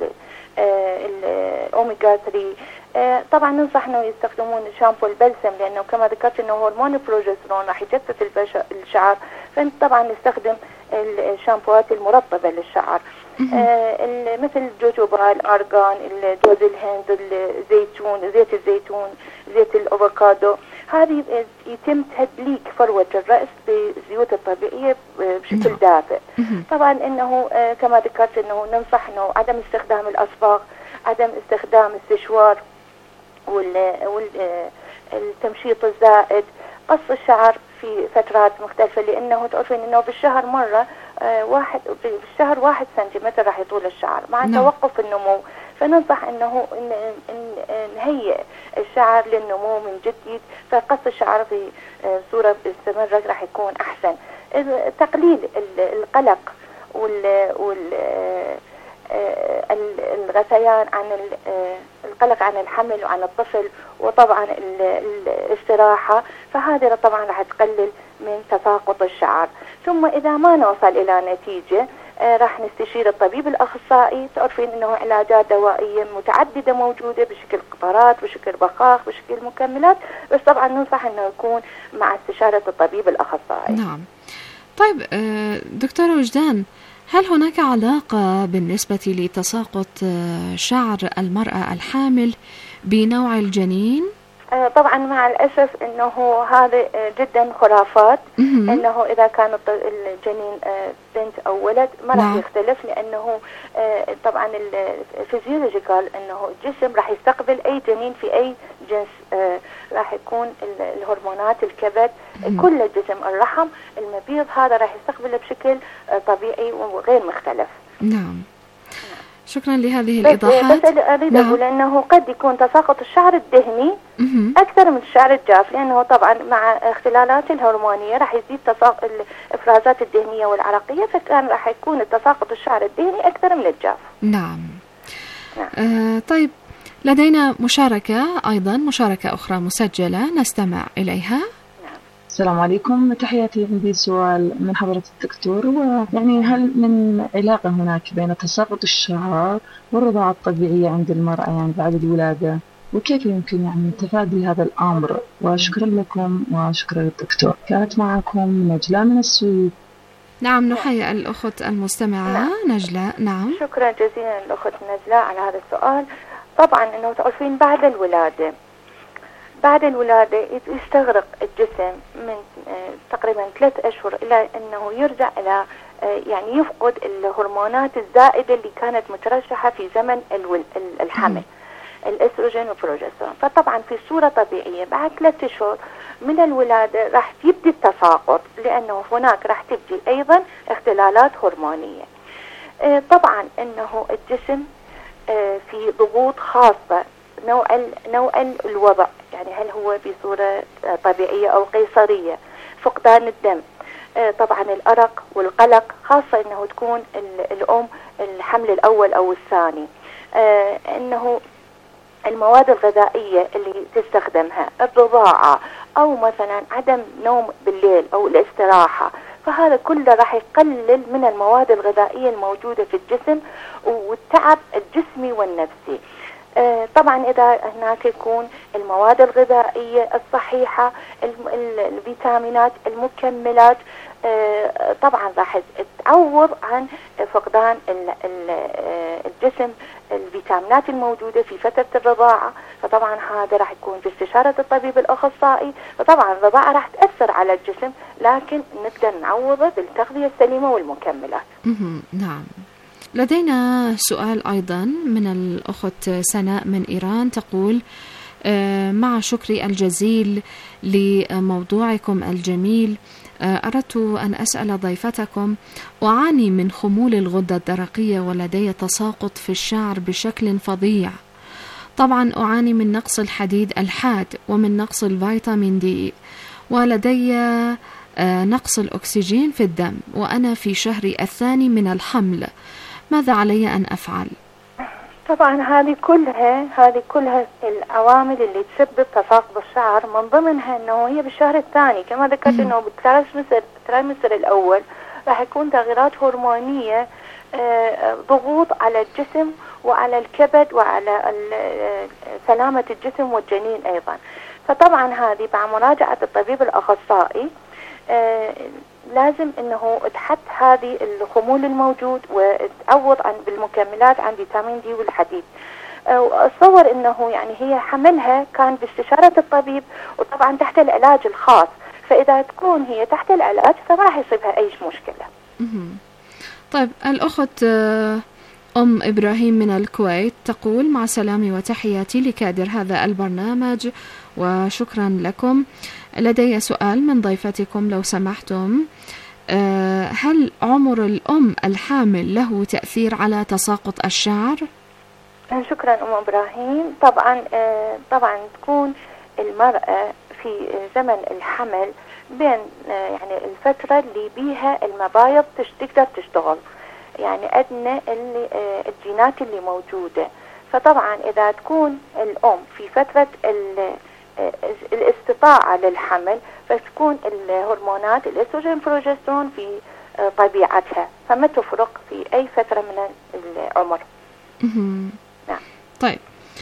الاوميجا ثلاثة. طبعا ننصح انه يستخدمون شامبو البلسم، لانه كما ذكرت انه هرمون البروجسترون راح يجفف الشعر، فانت طبعا نستخدم الشامبوات المرطبه للشعر آه مثل الجوجوبا، الارغان، جوز الهند، الزيتون، زيت الزيتون، زيت الافوكادو. هذه يتم تدليك فروه الراس بالزيوت الطبيعيه بشكل دافئ. طبعا انه آه كما ذكرت انه ننصح انه عدم استخدام الاصباغ، عدم استخدام السشوار والتمشيط الزائد، قص الشعر في فترات مختلفة، لأنه تعرفين أنه بالشهر مرة آه واحد بالشهر واحد سنتيمتر راح يطول الشعر مع نعم. توقف النمو، فننصح أنه إن إن نهيئ الشعر للنمو من جديد، فقص الشعر في آه صورة مستمرة راح يكون أحسن. تقليل القلق وال وال آه الغثيان عن القلق عن الحمل وعن الطفل، وطبعا الاستراحة، فهذه طبعا راح تقلل من تساقط الشعر. ثم إذا ما نوصل إلى نتيجة آه راح نستشير الطبيب الأخصائي. تعرفين أنه علاجات دوائية متعددة موجودة بشكل قطرات، بشكل بخاخ، بشكل مكملات، بس طبعا ننصح أنه يكون مع استشارة الطبيب الأخصائي. نعم. طيب دكتورة وجدان، هل هناك علاقة بالنسبة لتساقط شعر المرأة الحامل بنوع الجنين؟ طبعا مع الأسف أنه هذا جدا خرافات، أنه إذا كان الجنين بنت أو ولد ما راح يختلف، لأنه طبعا الفيزيولوجيكال أنه الجسم راح يستقبل أي جنين في أي جنس، راح يكون الهرمونات، الكبد، كل الجسم، الرحم، المبيض، هذا راح يستقبله بشكل طبيعي وغير مختلف. نعم. شكرا لهذه الإيضاحات. بس أريد أقول أنه قد يكون تساقط الشعر الدهني أكثر من الشعر الجاف، لأنه طبعا مع اختلالات الهرمونية راح يزيد تساقط الإفرازات الدهنية والعرقية، فكان راح يكون التساقط الشعر الدهني أكثر من الجاف. نعم, نعم. آه طيب، لدينا مشاركة أيضا، مشاركة أخرى مسجلة نستمع إليها. السلام عليكم، تحياتي. عندي سؤال من حضرة الدكتور، ويعني هل من علاقة هناك بين تساقط الشعر والرضاعة الطبيعية عند المرأة يعني بعد الولادة، وكيف يمكن يعني تفادي هذا الأمر؟ وشكرا لكم وشكرا للدكتور. كانت معكم نجلاء من السويد. نعم، نحيي الأخت المستمعة نعم. نجلاء. نعم، شكرا جزيلا للأخت نجلاء على هذا السؤال. طبعا أنه تعرفين بعد الولادة بعد الولادة يستغرق الجسم من تقريبا ثلاث أشهر إلى أنه يرجع إلى يعني يفقد الهرمونات الزائدة اللي كانت مترشحة في زمن الحمل، الأستروجين والبروجسترون. فطبعا في صورة طبيعية بعد ثلاث أشهر من الولادة راح يبدي التساقط، لأنه هناك راح تبدي أيضا اختلالات هرمونية. طبعا أنه الجسم في ضغوط خاصة، نوع نوع الوضع، يعني هل هو بصورة طبيعية أو قيصرية، فقدان الدم، طبعا الأرق والقلق، خاصة أنه تكون الأم الحمل الأول أو الثاني، أنه المواد الغذائية اللي تستخدمها، الرضاعة، أو مثلا عدم نوم بالليل أو الاستراحة، فهذا كله راح يقلل من المواد الغذائية الموجودة في الجسم والتعب الجسمي والنفسي. آه طبعا إذا هناك يكون المواد الغذائية الصحيحة، الفيتامينات، المكملات، آه طبعا راح تعوض عن فقدان الجسم الفيتامينات الموجودة في فترة الرضاعة. فطبعا هذا راح يكون باستشارة الطبيب الأخصائي. فطبعا الرضاعة راح تأثر على الجسم، لكن نقدر نعوضه بالتغذية السليمة والمكملات. نعم. لدينا سؤال أيضا من الأخت سناء من إيران، تقول: مع شكري الجزيل لموضوعكم الجميل، أردت أن أسأل ضيفتكم: أعاني من خمول الغدة الدرقية ولدي تساقط في الشعر بشكل فظيع. طبعا أعاني من نقص الحديد الحاد ومن نقص الفيتامين دي، ولدي نقص الأكسجين في الدم، وأنا في شهري الثاني من الحمل. ماذا علي أن أفعل؟ طبعا هذه كلها هذه كلها العوامل اللي تسبب تساقط الشعر، من ضمنها انه هي بالشهر الثاني كما ذكرت انه بالترايمستر الاول راح يكون تغييرات هرمونيه، ضغوط على الجسم وعلى الكبد وعلى سلامه الجسم والجنين ايضا. فطبعا هذه مع مراجعه الطبيب الاخصائي لازم انه تحط هذه الخمول الموجود وتعوض عن بالمكملات عن فيتامين دي والحديد. اتصور انه يعني هي حملها كان باستشارة الطبيب وطبعا تحت العلاج الخاص، فاذا تكون هي تحت العلاج فما راح يصيبها اي مشكلة. طيب الأخت أم إبراهيم من الكويت تقول: مع سلامي وتحياتي لكادر هذا البرنامج وشكرا لكم. لدي سؤال من ضيفتكم لو سمحتم، هل عمر الأم الحامل له تأثير على تساقط الشعر؟ شكرا أم إبراهيم. طبعا طبعا تكون المرأة في زمن الحمل بين يعني الفترة اللي بيها المبايض تقدر تشتغل، يعني أدنى الجينات اللي موجودة. فطبعا إذا تكون الأم في فترة الاستطاعة للحمل فتكون الهرمونات الأستروجين بروجسترون في طبيعتها، فما تفرق في أي فترة من العمر. نعم. طيب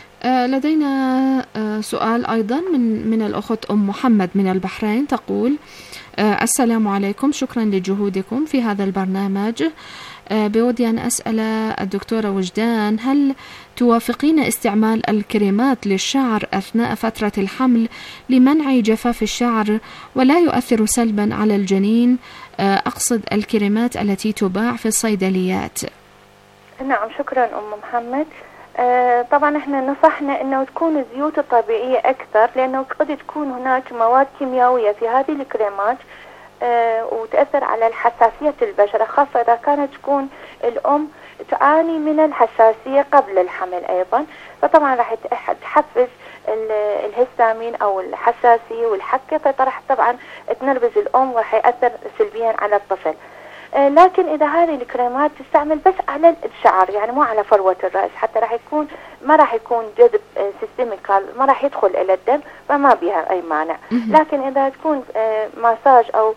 لدينا سؤال أيضا من من الأخت أم محمد من البحرين تقول: السلام عليكم، شكرا لجهودكم في هذا البرنامج. بودي أن أسأل الدكتورة وجدان، هل توافقين استعمال الكريمات للشعر أثناء فترة الحمل لمنع جفاف الشعر ولا يؤثر سلبا على الجنين؟ أقصد الكريمات التي تباع في الصيدليات. نعم، شكرا أم محمد. آه طبعا احنا نصحنا انه تكون الزيوت الطبيعية اكثر، لانه قد تكون هناك مواد كيميائية في هذه الكريمات آه وتأثر على الحساسية البشرة، خاصة اذا كانت تكون الام تعاني من الحساسية قبل الحمل ايضا. فطبعا راح تحفز الهستامين او الحساسية والحكة، فراح طبعا تنرفز الام وراح يأثر سلبيا على الطفل. لكن إذا هذه الكريمات تستعمل بس على الشعر، يعني مو على فروة الرأس، حتى راح يكون ما راح يكون جذب سيستميكال، ما راح يدخل إلى الدم، فما بها أي مانع. لكن إذا تكون مساج أو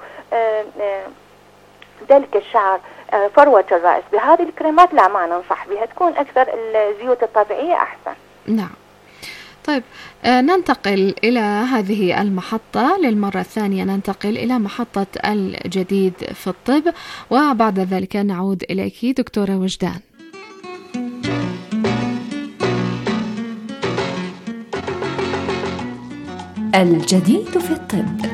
دلك الشعر فروة الرأس بهذه الكريمات لا، ما ننصح بها، تكون أكثر الزيوت الطبيعية أحسن. نعم. طيب ننتقل إلى هذه المحطة للمرة الثانية، ننتقل إلى محطة الجديد في الطب، وبعد ذلك نعود إليك دكتورة وجدان. الجديد في الطب.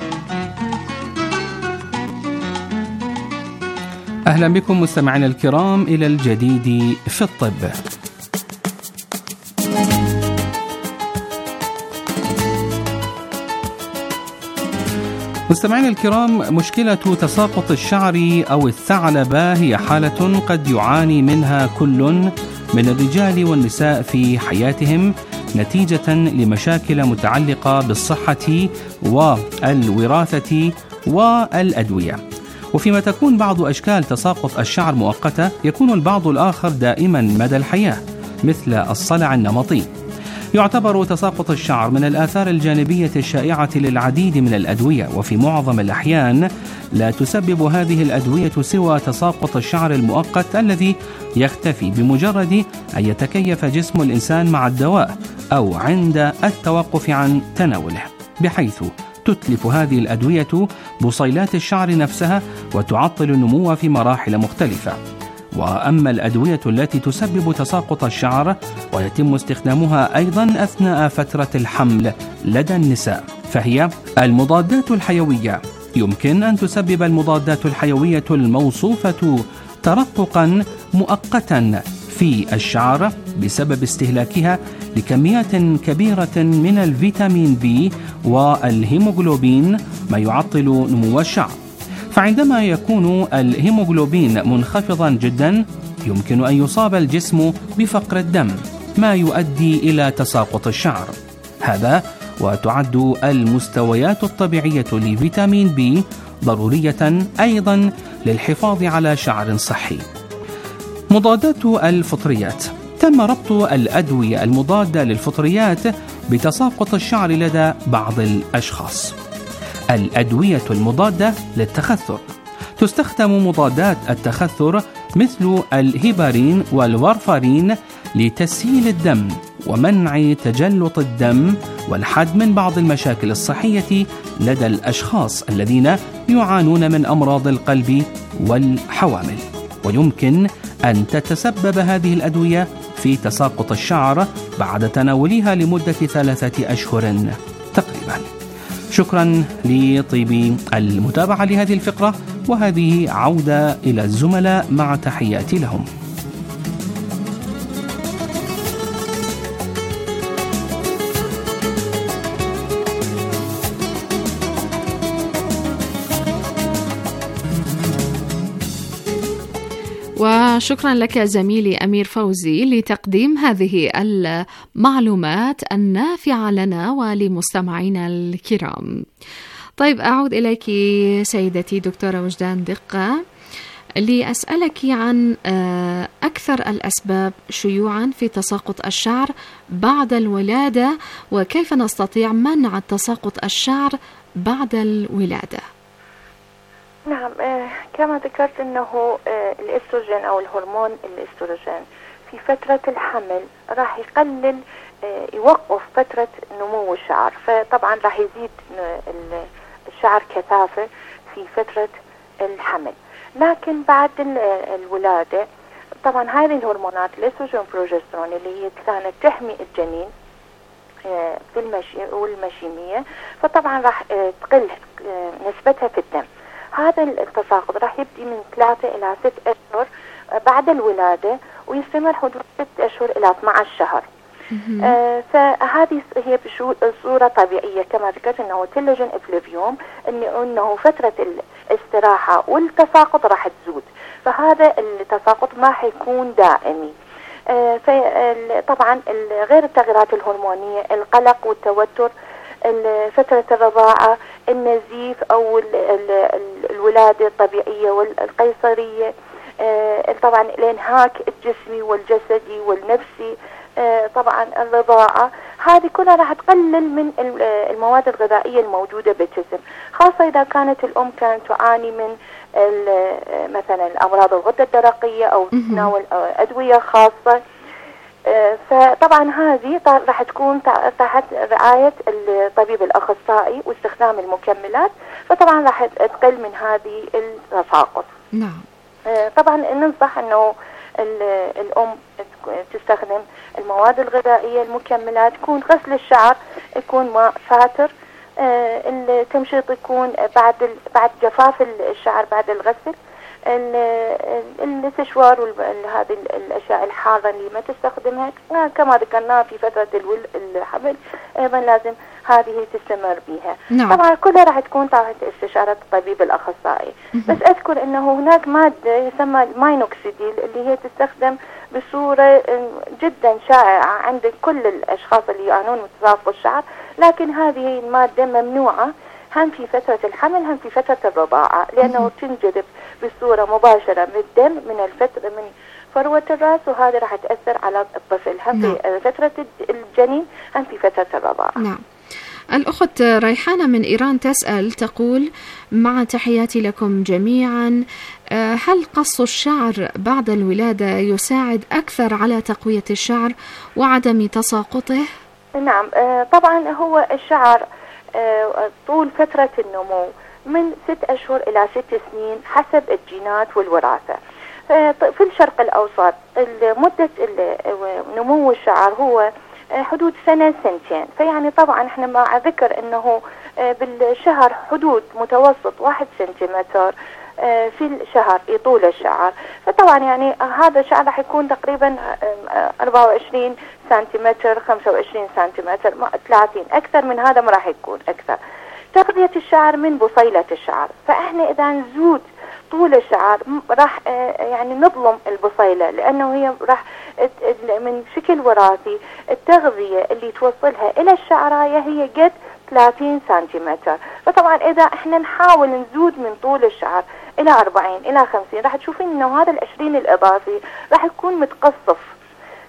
أهلا بكم مستمعينا الكرام إلى الجديد في الطب. مستمعينا الكرام، مشكلة تساقط الشعر أو الثعلبة هي حالة قد يعاني منها كل من الرجال والنساء في حياتهم نتيجة لمشاكل متعلقة بالصحة والوراثة والأدوية. وفيما تكون بعض أشكال تساقط الشعر مؤقتة، يكون البعض الآخر دائما مدى الحياة، مثل الصلع النمطي. يعتبر تساقط الشعر من الآثار الجانبية الشائعة للعديد من الأدوية، وفي معظم الأحيان لا تسبب هذه الأدوية سوى تساقط الشعر المؤقت الذي يختفي بمجرد أن يتكيف جسم الإنسان مع الدواء أو عند التوقف عن تناوله، بحيث تتلف هذه الأدوية بصيلات الشعر نفسها وتعطل النمو في مراحل مختلفة. وأما الأدوية التي تسبب تساقط الشعر ويتم استخدامها أيضا أثناء فترة الحمل لدى النساء، فهي المضادات الحيوية. يمكن أن تسبب المضادات الحيوية الموصوفة ترققا مؤقتا في الشعر بسبب استهلاكها لكميات كبيرة من الفيتامين بي والهيموغلوبين، ما يعطل نمو الشعر. فعندما يكون الهيموغلوبين منخفضا جدا يمكن أن يصاب الجسم بفقر الدم، ما يؤدي إلى تساقط الشعر. هذا وتعد المستويات الطبيعية لفيتامين بي ضرورية أيضا للحفاظ على شعر صحي. مضادات الفطريات تم ربط الأدوية المضادة للفطريات بتساقط الشعر لدى بعض الأشخاص. الأدوية المضادة للتخثر: تستخدم مضادات التخثر مثل الهيبارين والوارفارين لتسييل الدم ومنع تجلط الدم والحد من بعض المشاكل الصحية لدى الأشخاص الذين يعانون من أمراض القلب والحوامل. ويمكن أن تتسبب هذه الأدوية في تساقط الشعر بعد تناولها لمدة ثلاثة أشهر تقريبا. شكرا لطيب المتابعة لهذه الفقرة، وهذه عودة إلى الزملاء مع تحياتي لهم. وشكرا لك زميلي أمير فوزي لتقديم هذه المعلومات النافعة لنا ولمستمعينا الكرام. طيب، أعود إليك سيدتي دكتورة وجدان دقة لأسألك عن أكثر الأسباب شيوعا في تساقط الشعر بعد الولادة، وكيف نستطيع منع تساقط الشعر بعد الولادة. نعم، آه كما ذكرت أنه آه الإستروجين أو الهرمون الإستروجين في فترة الحمل راح يقلل آه يوقف فترة نمو الشعر، فطبعا راح يزيد الشعر كثافة في فترة الحمل. لكن بعد الولادة طبعا هذه الهرمونات الإستروجين والبروجسترون اللي هي كانت تحمي الجنين آه في المشي والمشيمية، فطبعا راح آه تقل آه نسبتها في الدم. هذا التساقط راح يبدي من ثلاثة إلى ست أشهر بعد الولادة، ويستمر حدود ست أشهر إلى اثني عشر شهر. آه فهذه هي بصورة طبيعية كما ذكرت أنه تيلوجين إفلوفيوم، إنه, إنه فترة الاستراحة والتساقط راح تزود، فهذا التساقط ما حيكون دائمي. آه فطبعا غير التغيرات الهرمونية، القلق والتوتر، فترة الرضاعة، النزيف أو الولادة الطبيعية والقيصرية، طبعا الانهاك الجسمي والجسدي والنفسي، طبعا الرضاعة، هذه كلها راح تقلل من المواد الغذائية الموجودة بالجسم، خاصة إذا كانت الأم كانت تعاني من مثلا الأمراض الغدة الدرقية أو تناول أدوية خاصة. فطبعا هذه راح تكون تحت رعاية الطبيب الأخصائي واستخدام المكملات، فطبعا راح تقل من هذه التساقط. نعم. طبعا ننصح انه الأم تستخدم المواد الغذائية، المكملات، يكون غسل الشعر يكون ماء فاتر، التمشيط يكون بعد بعد جفاف الشعر بعد الغسل، الاستشوار وهذه الاشياء الحاره اللي ما تستخدمها كما ذكرنا في فتره الحمل ايضا لازم هذه تستمر بها. نعم. طبعا كلها راح تكون تحت استشاره الطبيب الاخصائي. بس اذكر انه هناك ماده يسمى الماينوكسيديل اللي هي تستخدم بصوره جدا شائعه عند كل الاشخاص اللي يعانون من تساقط الشعر، لكن هذه الماده ممنوعه هم في فترة الحمل هم في فترة الرضاعة، لأنه تنجذب بصورة مباشرة من الدم من الفترة من فروة الرأس، وهذا راح تأثر على الطفل هم في فترة الجنين هم في فترة الرضاعة. نعم. الأخت ريحانة من إيران تسأل تقول: مع تحياتي لكم جميعا، هل قص الشعر بعد الولادة يساعد أكثر على تقوية الشعر وعدم تساقطه؟ نعم، طبعا هو الشعر طول فترة النمو من ست أشهر إلى ست سنين حسب الجينات والوراثة. في الشرق الأوسط مدة نمو الشعر هو حدود سنة سنتين، فيعني طبعا احنا مع ذكر انه بالشهر حدود متوسط واحد سنتيمتر في الشهر يطول الشعر، فطبعا يعني هذا الشعر راح يكون تقريبا أربعة وعشرين سنتيمتر خمسة وعشرين سنتيمتر ثلاثين، أكثر من هذا ما راح يكون أكثر. تغذية الشعر من بصيلة الشعر، فإحنا إذا نزود طول الشعر راح يعني نظلم البصيلة، لأنه هي راح من شكل وراثي التغذية اللي توصلها إلى الشعراية هي قد ثلاثين سنتيمتر، فطبعا إذا إحنا نحاول نزود من طول الشعر إلى أربعين إلى خمسين راح تشوفين إنه هذا العشرين الإضافي راح يكون متقصف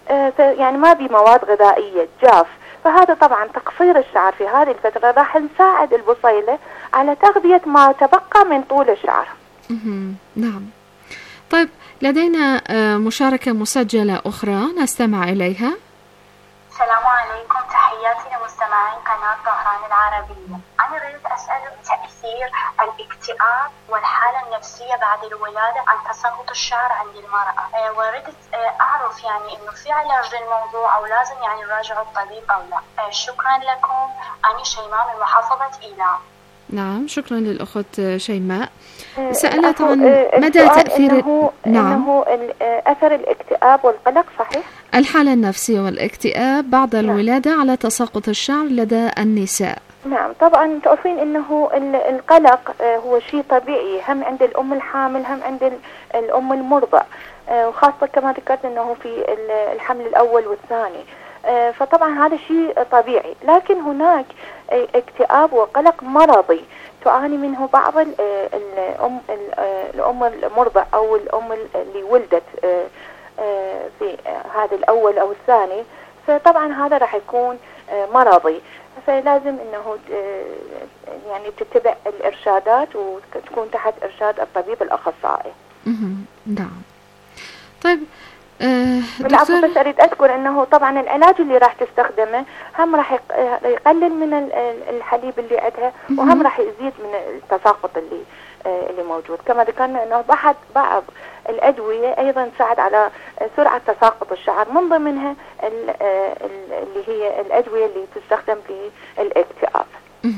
يعني ما بي مواد غذائية، جاف. فهذا طبعا تقصير الشعر في هذه الفترة راح نساعد البصيلة على تغذية ما تبقى من طول الشعر. نعم. طيب لدينا مشاركة مسجلة أخرى نستمع إليها. السلام عليكم، تحياتي لمستمعين قناة ظهران العربية. أنا أريد أسأل تأثير الاكتئاب والحالة النفسية بعد الولادة عن تساقط الشعر عند المرأة، أه وردت أه أعرف يعني إنه في علاج للموضوع أو لازم يعني نراجع الطبيب أو لا. أه شكرا لكم. أنا شيماء من محافظة إيلام. نعم، شكرا للأخت شيماء. سألت عن مدى تأثير إنه نعم إنه أثر الاكتئاب والقلق، صحيح؟ الحالة النفسية والاكتئاب بعد الولادة نعم. على تساقط الشعر لدى النساء. نعم طبعا تعرفين إنه القلق هو شيء طبيعي، هم عند الأم الحامل هم عند الأم المرضع، وخاصة كما ذكرت إنه في الحمل الأول والثاني. فطبعا هذا شيء طبيعي، لكن هناك اكتئاب وقلق مرضي تعاني منه بعض الأم الأم المرضع أو الأم اللي ولدت في هذا الأول أو الثاني. فطبعا هذا راح يكون مرضي، فلازم إنه يعني تتبع الإرشادات وتكون تحت إرشاد الطبيب الأخصائي. نعم. طيب أه بالعكس بس أريد أذكر أنه طبعا العلاج اللي راح تستخدمه هم راح يقلل من الحليب اللي عندها، وهم راح يزيد من التساقط اللي اللي موجود. كما ذكرنا أنه بعض بعض الأدوية أيضا تساعد على سرعة تساقط الشعر، من ضمنها اللي هي الأدوية اللي تستخدم في الاكتئاب.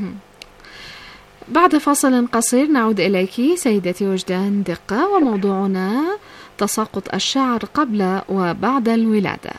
بعد فاصل قصير نعود إليك سيدتي وجدان دقة، وموضوعنا تساقط الشعر قبل وبعد الولادة.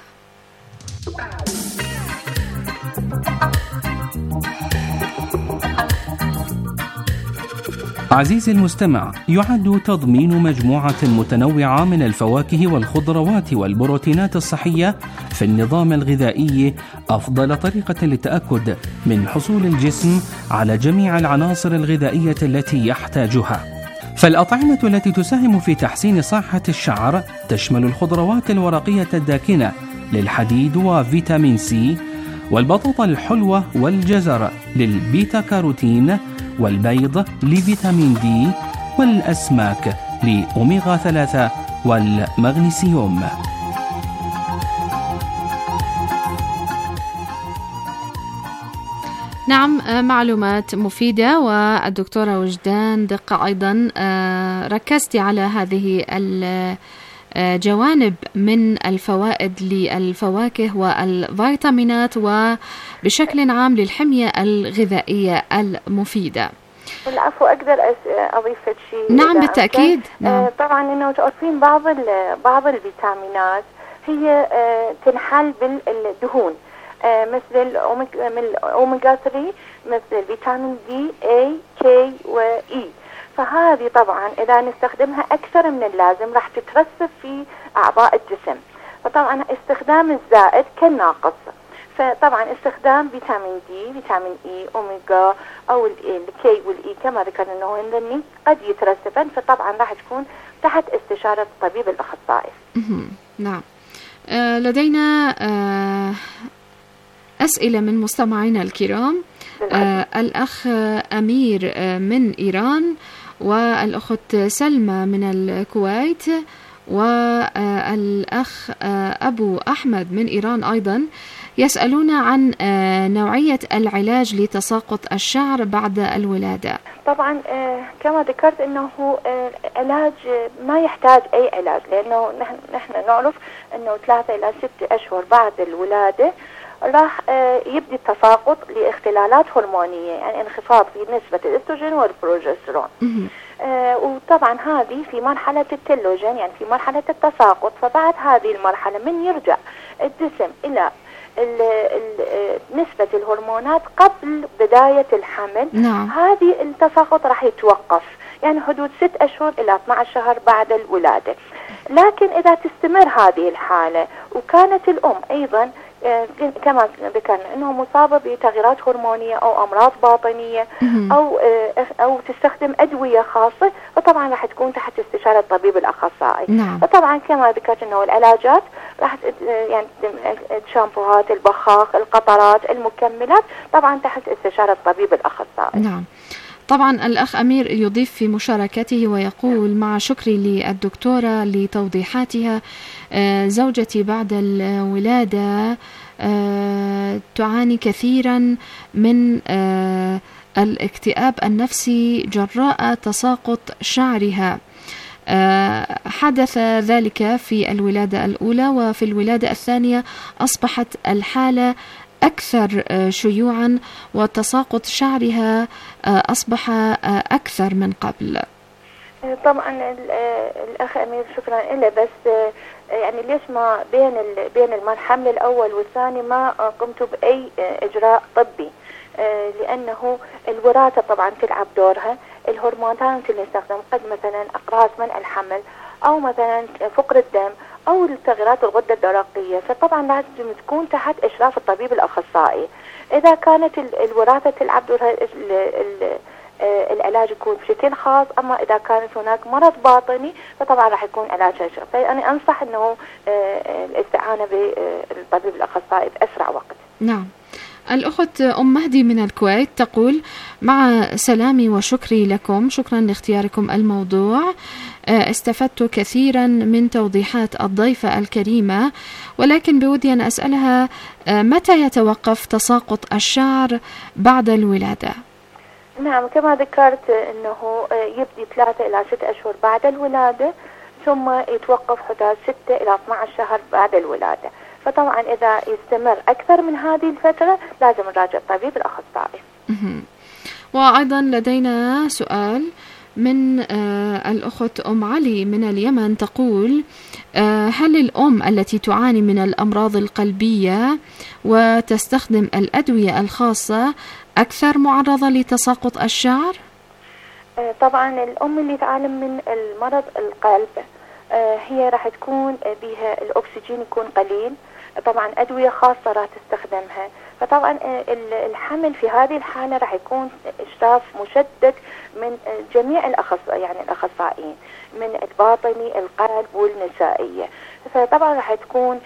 عزيزي المستمع، يعد تضمين مجموعة متنوعة من الفواكه والخضروات والبروتينات الصحية في النظام الغذائي أفضل طريقة للتأكد من حصول الجسم على جميع العناصر الغذائية التي يحتاجها. فالأطعمة التي تساهم في تحسين صحة الشعر تشمل الخضروات الورقية الداكنة للحديد وفيتامين سي، والبطاطا الحلوة والجزر للبيتا كاروتين، والبيض لفيتامين دي، والأسماك لأوميغا ثلاثة والمغنيسيوم. نعم، معلومات مفيدة، والدكتورة وجدان دقة أيضا ركزت على هذه الجوانب من الفوائد للفواكه والفيتامينات وبشكل عام للحمية الغذائية المفيدة. العفو، أقدر أضيف شيء؟ نعم بالتأكيد. نعم. طبعا إنه تعرفين بعض بعض الفيتامينات هي تنحل بالدهون، آه مثل الأوميغا ثلاثة، مثل الفيتامين دي A K و E. فهذه طبعا إذا نستخدمها أكثر من اللازم راح تترسب في أعضاء الجسم، فطبعا استخدام الزائد كالناقص. فطبعا استخدام فيتامين دي، فيتامين E، أوميغا أو الكي والإي كما ذكرنا أنه هن قد يترسبن، فطبعا راح تكون تحت استشارة الطبيب الأخصائي. نعم. آه لدينا آه أسئلة من مستمعينا الكرام. آه الأخ أمير آه من إيران، والأخت سلمى من الكويت، والأخ آه أبو أحمد من إيران أيضا يسألون عن آه نوعية العلاج لتساقط الشعر بعد الولادة. طبعا آه كما ذكرت أنه آه علاج ما يحتاج أي علاج، لأنه نحن, نحن نعرف أنه ثلاثة إلى ستة أشهر بعد الولادة راح يبدي التساقط لاختلالات هرمونية، يعني انخفاض في نسبة الأستروجين والبروجسترون. آه وطبعا هذه في مرحلة التلوجين، يعني في مرحلة التساقط. فبعد هذه المرحلة من يرجع الجسم إلى ال ال نسبة الهرمونات قبل بداية الحمل، نعم. هذه التساقط راح يتوقف، يعني حدود ست أشهر إلى اثني عشر شهر بعد الولادة. لكن إذا تستمر هذه الحالة وكانت الأم أيضا كما ذكرنا أنه مصابة بتغيرات هرمونية أو أمراض باطنية أو أو تستخدم أدوية خاصة، فطبعا راح تكون تحت استشارة الطبيب الأخصائي. نعم. فطبعا كما ذكرت أنه العلاجات راح يعني الشامبوهات، البخاخ، القطرات، المكملات طبعا تحت استشارة الطبيب الأخصائي. نعم. طبعا الأخ أمير يضيف في مشاركته ويقول: مع شكري للدكتورة لتوضيحاتها، زوجتي بعد الولادة تعاني كثيرا من الاكتئاب النفسي جراء تساقط شعرها. حدث ذلك في الولادة الأولى، وفي الولادة الثانية أصبحت الحالة أكثر شيوعا وتساقط شعرها أصبح أكثر من قبل. طبعا الأخ أمير شكرا إله، بس يعني ليش ما بين بين الحمل الأول والثاني ما قمت بأي إجراء طبي؟ لأنه الوراثة طبعا تلعب دورها، الهرمونات اللي نستخدم قد مثلا أقراص منع الحمل أو مثلا فقر الدم أو التغيرات الغدة الدرقية، فطبعا لازم تكون تحت إشراف الطبيب الأخصائي. إذا كانت الوراثة تلعب دورها العلاج يكون بشكل خاص، أما إذا كانت هناك مرض باطني فطبعا راح يكون علاج شخصي. فأنا أنصح أنه الاستعانة بالطبيب الأخصائي بأسرع وقت. نعم. الأخت أم مهدي من الكويت تقول: مع سلامي وشكري لكم، شكرا لاختياركم الموضوع، استفدت كثيرا من توضيحات الضيفة الكريمة، ولكن بودي أن أسألها متى يتوقف تساقط الشعر بعد الولادة؟ نعم، كما ذكرت أنه يبدي ثلاثة إلى ستة أشهر بعد الولادة، ثم يتوقف حدود ستة إلى اثني عشر شهر بعد الولادة. فطبعا إذا يستمر أكثر من هذه الفترة لازم نراجع الطبيب الأخصائي. وأيضا لدينا سؤال من آه الأخت أم علي من اليمن تقول: آه هل الأم التي تعاني من الأمراض القلبية وتستخدم الأدوية الخاصة أكثر معرضة لتساقط الشعر؟ آه طبعا الأم اللي تعاني من المرض القلب آه هي راح تكون بها الأكسجين يكون قليل، طبعا أدوية خاصة راح تستخدمها. فطبعا الحمل في هذه الحالة راح يكون إشراف مشدد من جميع الأخصائيين، يعني الأخصائيين من الباطني، القلب والنسائية. فطبعا راح تكون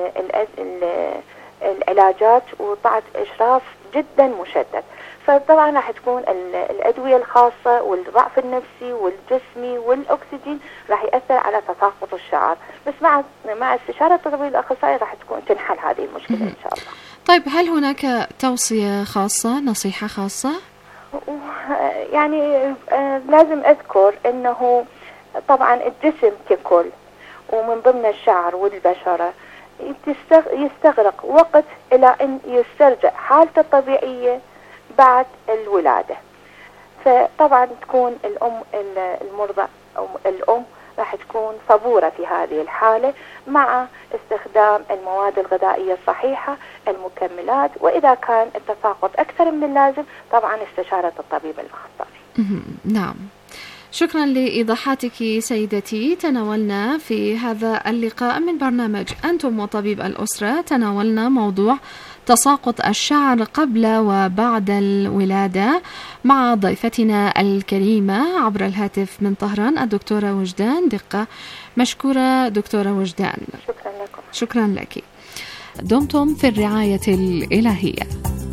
العلاجات وطاعة إشراف جدا مشدد. فطبعا راح تكون الأدوية الخاصة والضعف النفسي والجسمي والأكسجين راح يأثر على تساقط الشعر، بس مع مع استشارة الطبيب الأخصائي راح تكون تنحل هذه المشكلة إن شاء الله. طيب، هل هناك توصية خاصة، نصيحة خاصة؟ يعني لازم أذكر أنه طبعا الجسم ككل ومن ضمن الشعر والبشرة يستغرق وقت إلى أن يسترجع حالته الطبيعية بعد الولادة. فطبعا تكون الأم المرضع أو الأم راح تكون صبورة في هذه الحالة مع استخدام المواد الغذائية الصحيحة، المكملات، وإذا كان التساقط أكثر من اللازم طبعا استشارة الطبيب الأخصائي. نعم، شكرا لإيضاحاتك سيدتي. تناولنا في هذا اللقاء من برنامج أنتم وطبيب الأسرة، تناولنا موضوع تساقط الشعر قبل وبعد الولادة مع ضيفتنا الكريمة عبر الهاتف من طهران الدكتورة وجدان دقة. مشكورة دكتورة وجدان. شكرا لكم. شكرا لك. دمتم في الرعاية الإلهية.